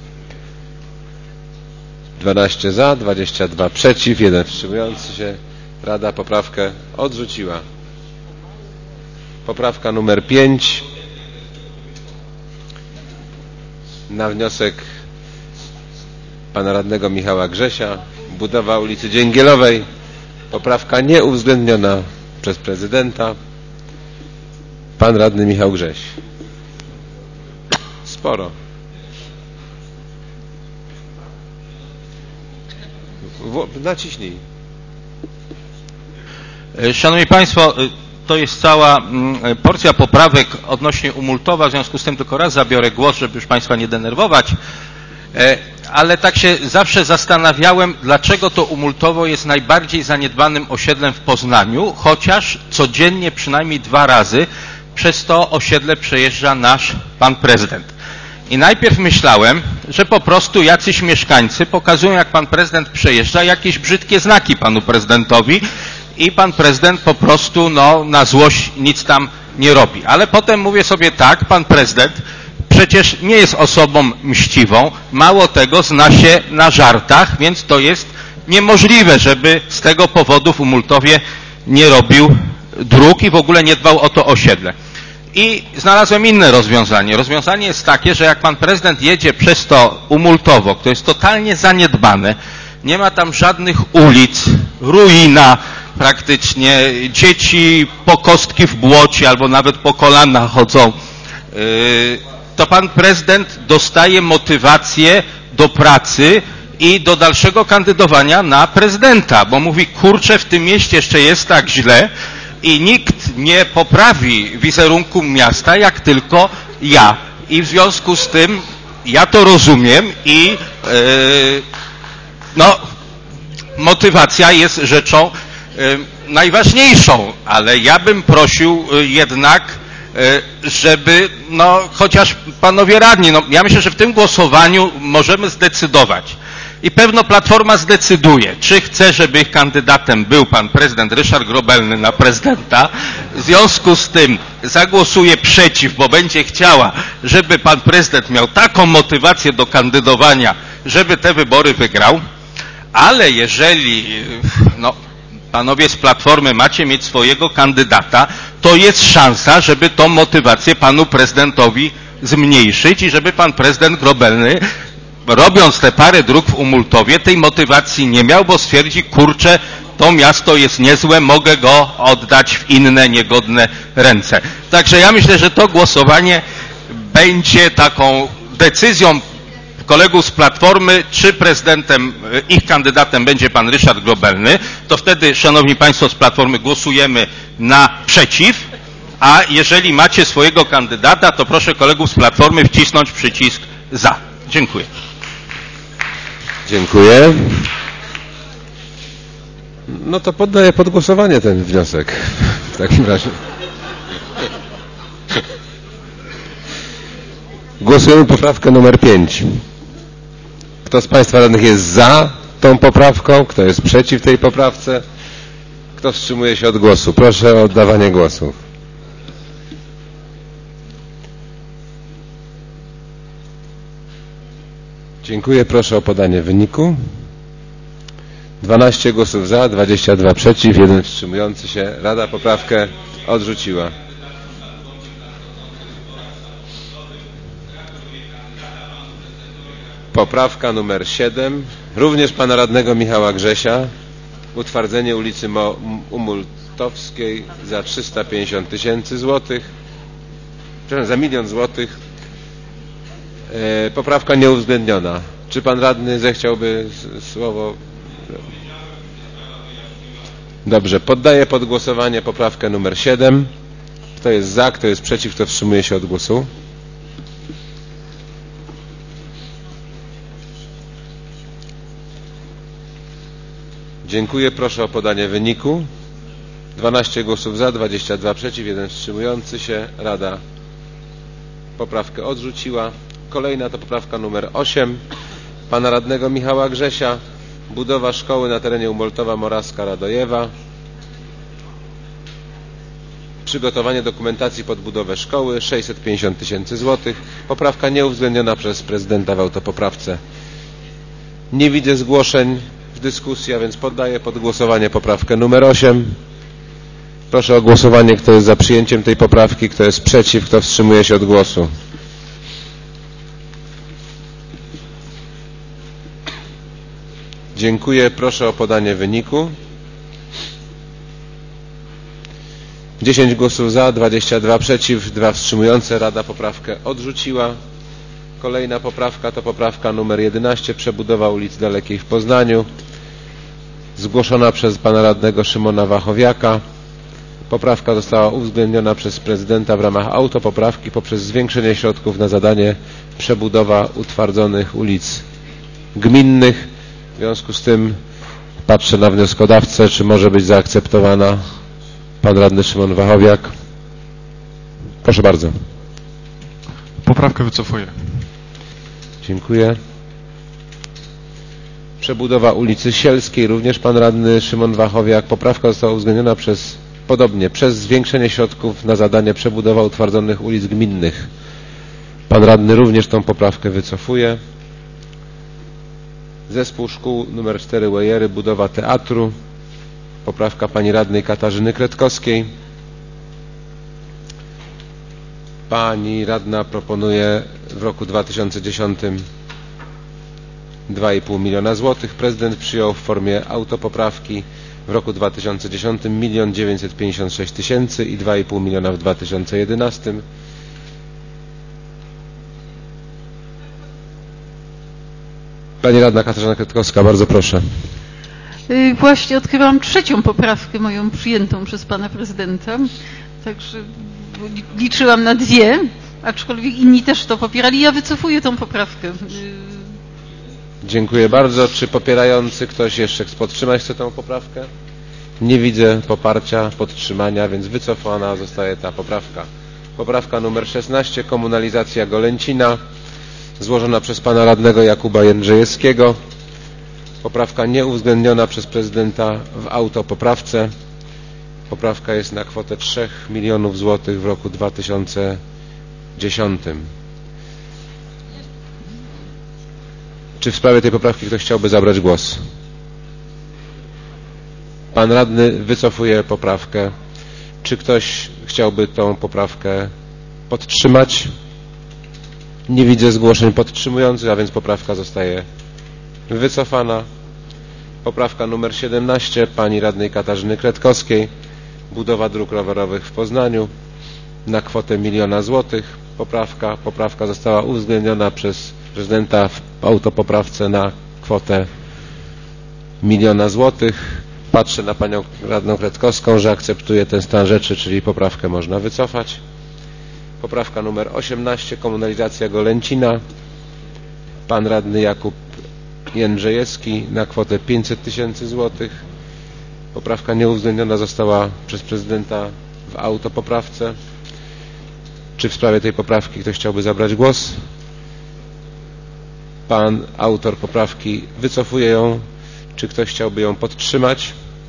12 za, 22 przeciw, 1 wstrzymujący się. Rada poprawkę odrzuciła. Poprawka numer 5. Na wniosek pana radnego Michała Grzesia, budowa ulicy Dzięgielowej. Poprawka nieuwzględniona przez prezydenta. Pan radny Michał Grześ. Sporo. Naciśnij. Szanowni Państwo, to jest cała porcja poprawek odnośnie Umultowa, w związku z tym tylko raz zabiorę głos, żeby już Państwa nie denerwować, ale tak się zawsze zastanawiałem, dlaczego to Umultowo jest najbardziej zaniedbanym osiedlem w Poznaniu, chociaż codziennie przynajmniej 2 razy przez to osiedle przejeżdża nasz pan prezydent. I najpierw myślałem, że po prostu jacyś mieszkańcy pokazują, jak pan prezydent przejeżdża, jakieś brzydkie znaki panu prezydentowi i pan prezydent po prostu na złość nic tam nie robi. Ale potem mówię sobie tak, pan prezydent przecież nie jest osobą mściwą, mało tego, zna się na żartach, więc to jest niemożliwe, żeby z tego powodu w Umultowie nie robił dróg i w ogóle nie dbał o to osiedle. I znalazłem inne rozwiązanie. Rozwiązanie jest takie, że jak pan prezydent jedzie przez to Umultowo, które jest totalnie zaniedbane, nie ma tam żadnych ulic, ruina praktycznie, dzieci po kostki w błocie albo nawet po kolana chodzą, to pan prezydent dostaje motywację do pracy i do dalszego kandydowania na prezydenta, bo mówi, kurczę, w tym mieście jeszcze jest tak źle, i nikt nie poprawi wizerunku miasta, jak tylko ja. I w związku z tym ja to rozumiem i motywacja jest rzeczą najważniejszą, ale ja bym prosił jednak, żeby, chociaż panowie radni, ja myślę, że w tym głosowaniu możemy zdecydować. I pewno Platforma zdecyduje, czy chce, żeby ich kandydatem był pan prezydent Ryszard Grobelny na prezydenta. W związku z tym zagłosuje przeciw, bo będzie chciała, żeby pan prezydent miał taką motywację do kandydowania, żeby te wybory wygrał. Ale jeżeli, panowie z Platformy macie mieć swojego kandydata, to jest szansa, żeby tą motywację panu prezydentowi zmniejszyć i żeby pan prezydent Grobelny, robiąc te parę dróg w Umultowie, tej motywacji nie miał, bo stwierdzi, kurczę, to miasto jest niezłe, mogę go oddać w inne niegodne ręce. Także ja myślę, że to głosowanie będzie taką decyzją kolegów z Platformy, czy prezydentem, ich kandydatem będzie pan Ryszard Grobelny, to wtedy, szanowni państwo z Platformy, głosujemy na przeciw, a jeżeli macie swojego kandydata, to proszę kolegów z Platformy wcisnąć przycisk za. Dziękuję. Dziękuję. No to poddaję pod głosowanie ten wniosek w takim razie. Głosujemy poprawkę numer 5. Kto z Państwa radnych jest za tą poprawką? Kto jest przeciw tej poprawce? Kto wstrzymuje się od głosu? Proszę o oddawanie głosów. Dziękuję. Proszę o podanie wyniku. 12 głosów za, 22 przeciw, 1 wstrzymujący się. Rada poprawkę odrzuciła. Poprawka numer 7, również pana radnego Michała Grzesia. Utwardzenie ulicy Umultowskiej za 350 000 złotych. Przepraszam, za 1 000 000 złotych. Poprawka nieuwzględniona. Czy pan radny zechciałby słowo? Dobrze, poddaję pod głosowanie poprawkę numer 7. Kto jest za, kto jest przeciw, kto wstrzymuje się od głosu? Dziękuję. Proszę o podanie wyniku. 12 głosów za, 22 przeciw, 1 wstrzymujący się. Rada poprawkę odrzuciła. Kolejna to poprawka numer 8 pana radnego Michała Grzesia. Budowa szkoły na terenie Umoltowa, Morawska, Radojewa. Przygotowanie dokumentacji pod budowę szkoły 650 000 złotych. Poprawka nieuwzględniona przez prezydenta w autopoprawce. Nie widzę zgłoszeń w dyskusji, a więc poddaję pod głosowanie poprawkę numer 8. Proszę o głosowanie, kto jest za przyjęciem tej poprawki, kto jest przeciw, kto wstrzymuje się od głosu. Dziękuję. Proszę o podanie wyniku. 10 głosów za, 22 przeciw, 2 wstrzymujące. Rada poprawkę odrzuciła. Kolejna poprawka to poprawka numer 11. Przebudowa ulicy Dalekiej w Poznaniu. Zgłoszona przez pana radnego Szymona Wachowiaka. Poprawka została uwzględniona przez prezydenta w ramach autopoprawki poprzez zwiększenie środków na zadanie przebudowa utwardzonych ulic gminnych. W związku z tym patrzę na wnioskodawcę, czy może być zaakceptowana. Pan radny Szymon Wachowiak. Proszę bardzo. Poprawkę wycofuję. Dziękuję. Przebudowa ulicy Sielskiej, również pan radny Szymon Wachowiak. Poprawka została uwzględniona przez zwiększenie środków na zadanie przebudowa utwardzonych ulic gminnych. Pan radny również tą poprawkę wycofuje. Zespół szkół nr 4 Łajery, budowa teatru. Poprawka pani radnej Katarzyny Kretkowskiej. Pani radna proponuje w roku 2010 2,5 miliona złotych. Prezydent przyjął w formie autopoprawki w roku 2010 1 956 000 i 2,5 miliona w 2011. Pani radna Katarzyna Kretkowska, bardzo proszę. Właśnie odkrywam trzecią poprawkę moją przyjętą przez pana prezydenta, także liczyłam na 2, aczkolwiek inni też to popierali. Ja wycofuję tą poprawkę. Dziękuję bardzo. Czy popierający ktoś jeszcze podtrzymać chce tę poprawkę? Nie widzę poparcia, podtrzymania, więc wycofana zostaje ta poprawka. Poprawka numer 16, komunalizacja Golęcina, złożona przez pana radnego Jakuba Jędrzejewskiego. Poprawka nieuwzględniona przez prezydenta w autopoprawce. Poprawka jest na kwotę 3 milionów złotych w roku 2010. Czy w sprawie tej poprawki ktoś chciałby zabrać głos? Pan radny wycofuje poprawkę. Czy ktoś chciałby tą poprawkę podtrzymać? Nie widzę zgłoszeń podtrzymujących, a więc poprawka zostaje wycofana. Poprawka numer 17 pani radnej Katarzyny Kretkowskiej. Budowa dróg rowerowych w Poznaniu na kwotę 1 000 000 złotych. Poprawka została uwzględniona przez prezydenta w autopoprawce na kwotę 1 000 000 złotych. Patrzę na panią radną Kretkowską, że akceptuje ten stan rzeczy, czyli poprawkę można wycofać. Poprawka numer 18, komunalizacja Golęcina. Pan radny Jakub Jędrzejewski na kwotę 500 000 złotych. Poprawka nieuwzględniona została przez prezydenta w autopoprawce. Czy w sprawie tej poprawki ktoś chciałby zabrać głos? Pan autor poprawki wycofuje ją. Czy ktoś chciałby ją podtrzymać?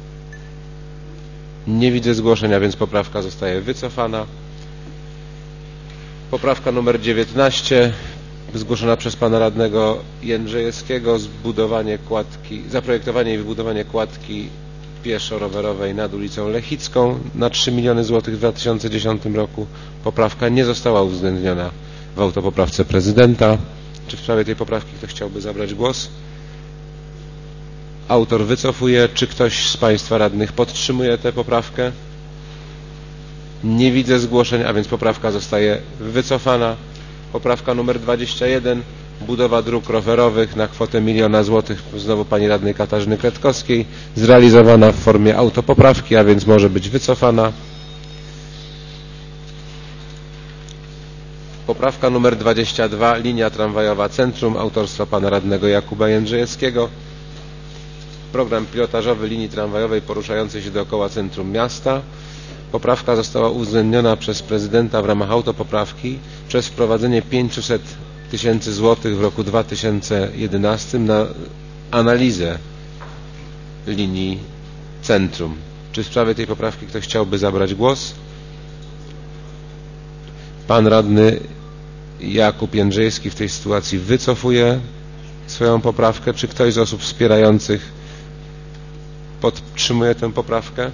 Nie widzę zgłoszenia, więc poprawka zostaje wycofana. Poprawka numer 19, zgłoszona przez pana radnego Jędrzejewskiego, zaprojektowanie i wybudowanie kładki pieszo-rowerowej nad ulicą Lechicką na 3 miliony złotych w 2010 roku. Poprawka nie została uwzględniona w autopoprawce prezydenta. Czy w sprawie tej poprawki ktoś chciałby zabrać głos? Autor wycofuje. Czy ktoś z państwa radnych podtrzymuje tę poprawkę? Nie widzę zgłoszeń, a więc poprawka zostaje wycofana. Poprawka numer 21 budowa dróg rowerowych na kwotę 1 000 000 złotych, znowu pani radnej Katarzyny Kretkowskiej, zrealizowana w formie autopoprawki, a więc może być wycofana. Poprawka numer 22, linia tramwajowa Centrum, autorstwa pana radnego Jakuba Jędrzejewskiego. Program pilotażowy linii tramwajowej poruszającej się dookoła centrum miasta. Poprawka została uwzględniona przez prezydenta w ramach autopoprawki przez wprowadzenie 500 000 złotych w roku 2011 na analizę linii centrum. Czy w sprawie tej poprawki ktoś chciałby zabrać głos? Pan radny Jakub Jędrzejewski w tej sytuacji wycofuje swoją poprawkę. Czy ktoś z osób wspierających podtrzymuje tę poprawkę?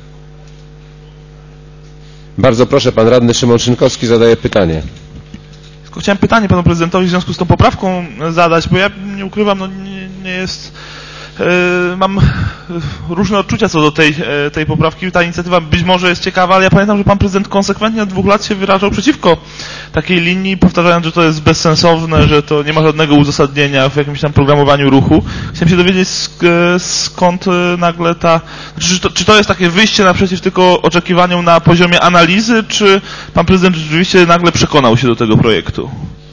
Bardzo proszę, pan radny Szymon Szynkowski zadaje pytanie. Tylko chciałem pytanie panu prezydentowi w związku z tą poprawką zadać, bo ja nie ukrywam, no nie jest... Mam różne odczucia co do tej poprawki. Ta inicjatywa być może jest ciekawa, ale ja pamiętam, że pan prezydent konsekwentnie od 2 lat się wyrażał przeciwko takiej linii, powtarzając, że to jest bezsensowne, że to nie ma żadnego uzasadnienia w jakimś tam programowaniu ruchu. Chciałem się dowiedzieć, skąd nagle ta... Czy to jest takie wyjście naprzeciw tylko oczekiwaniom na poziomie analizy, czy pan prezydent rzeczywiście nagle przekonał się do tego projektu?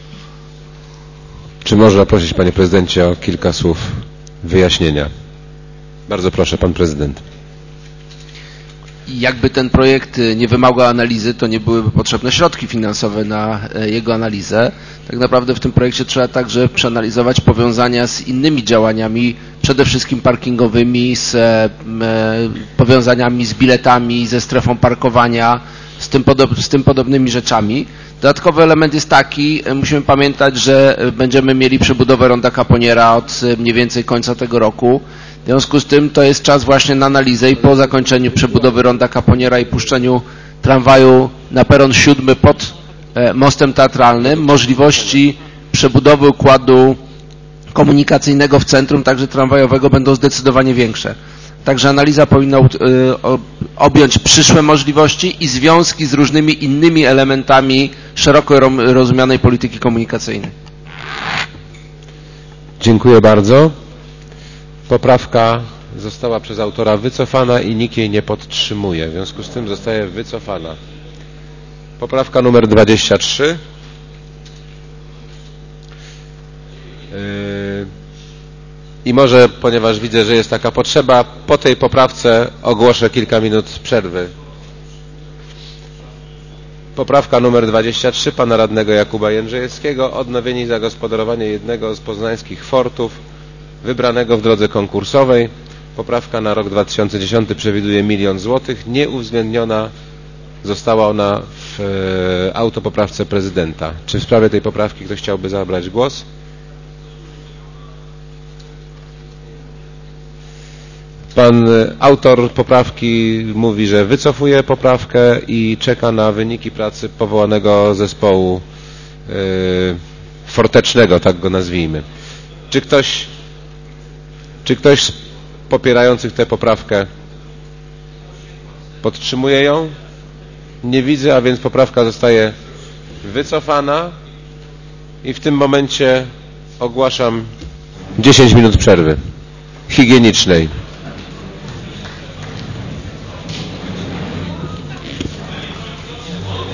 Czy można prosić, panie prezydencie, o kilka słów wyjaśnienia? Bardzo proszę, pan prezydent. I jakby ten projekt nie wymagał analizy, to nie byłyby potrzebne środki finansowe na jego analizę. Tak naprawdę w tym projekcie trzeba także przeanalizować powiązania z innymi działaniami, przede wszystkim parkingowymi, z powiązaniami z biletami, ze strefą parkowania, z tym podobnymi rzeczami. Dodatkowy element jest taki, musimy pamiętać, że będziemy mieli przebudowę ronda Caponiera od mniej więcej końca tego roku. W związku z tym to jest czas właśnie na analizę i po zakończeniu przebudowy ronda Caponiera i puszczeniu tramwaju na peron 7 pod mostem teatralnym, możliwości przebudowy układu komunikacyjnego w centrum, także tramwajowego, będą zdecydowanie większe. Także analiza powinna objąć przyszłe możliwości i związki z różnymi innymi elementami szeroko rozumianej polityki komunikacyjnej. Dziękuję bardzo. Poprawka została przez autora wycofana i nikt jej nie podtrzymuje. W związku z tym zostaje wycofana. Poprawka numer 23. I może, ponieważ widzę, że jest taka potrzeba, po tej poprawce ogłoszę kilka minut przerwy. Poprawka numer 23 pana radnego Jakuba Jędrzejewskiego. Odnowienie i zagospodarowanie jednego z poznańskich fortów wybranego w drodze konkursowej. Poprawka na rok 2010 przewiduje 1 000 000 złotych. Nie uwzględniona została ona w autopoprawce prezydenta. Czy w sprawie tej poprawki ktoś chciałby zabrać głos? Pan autor poprawki mówi, że wycofuje poprawkę i czeka na wyniki pracy powołanego zespołu fortecznego, tak go nazwijmy. Czy ktoś z popierających tę poprawkę podtrzymuje ją? Nie widzę, a więc poprawka zostaje wycofana i w tym momencie ogłaszam 10 minut przerwy higienicznej.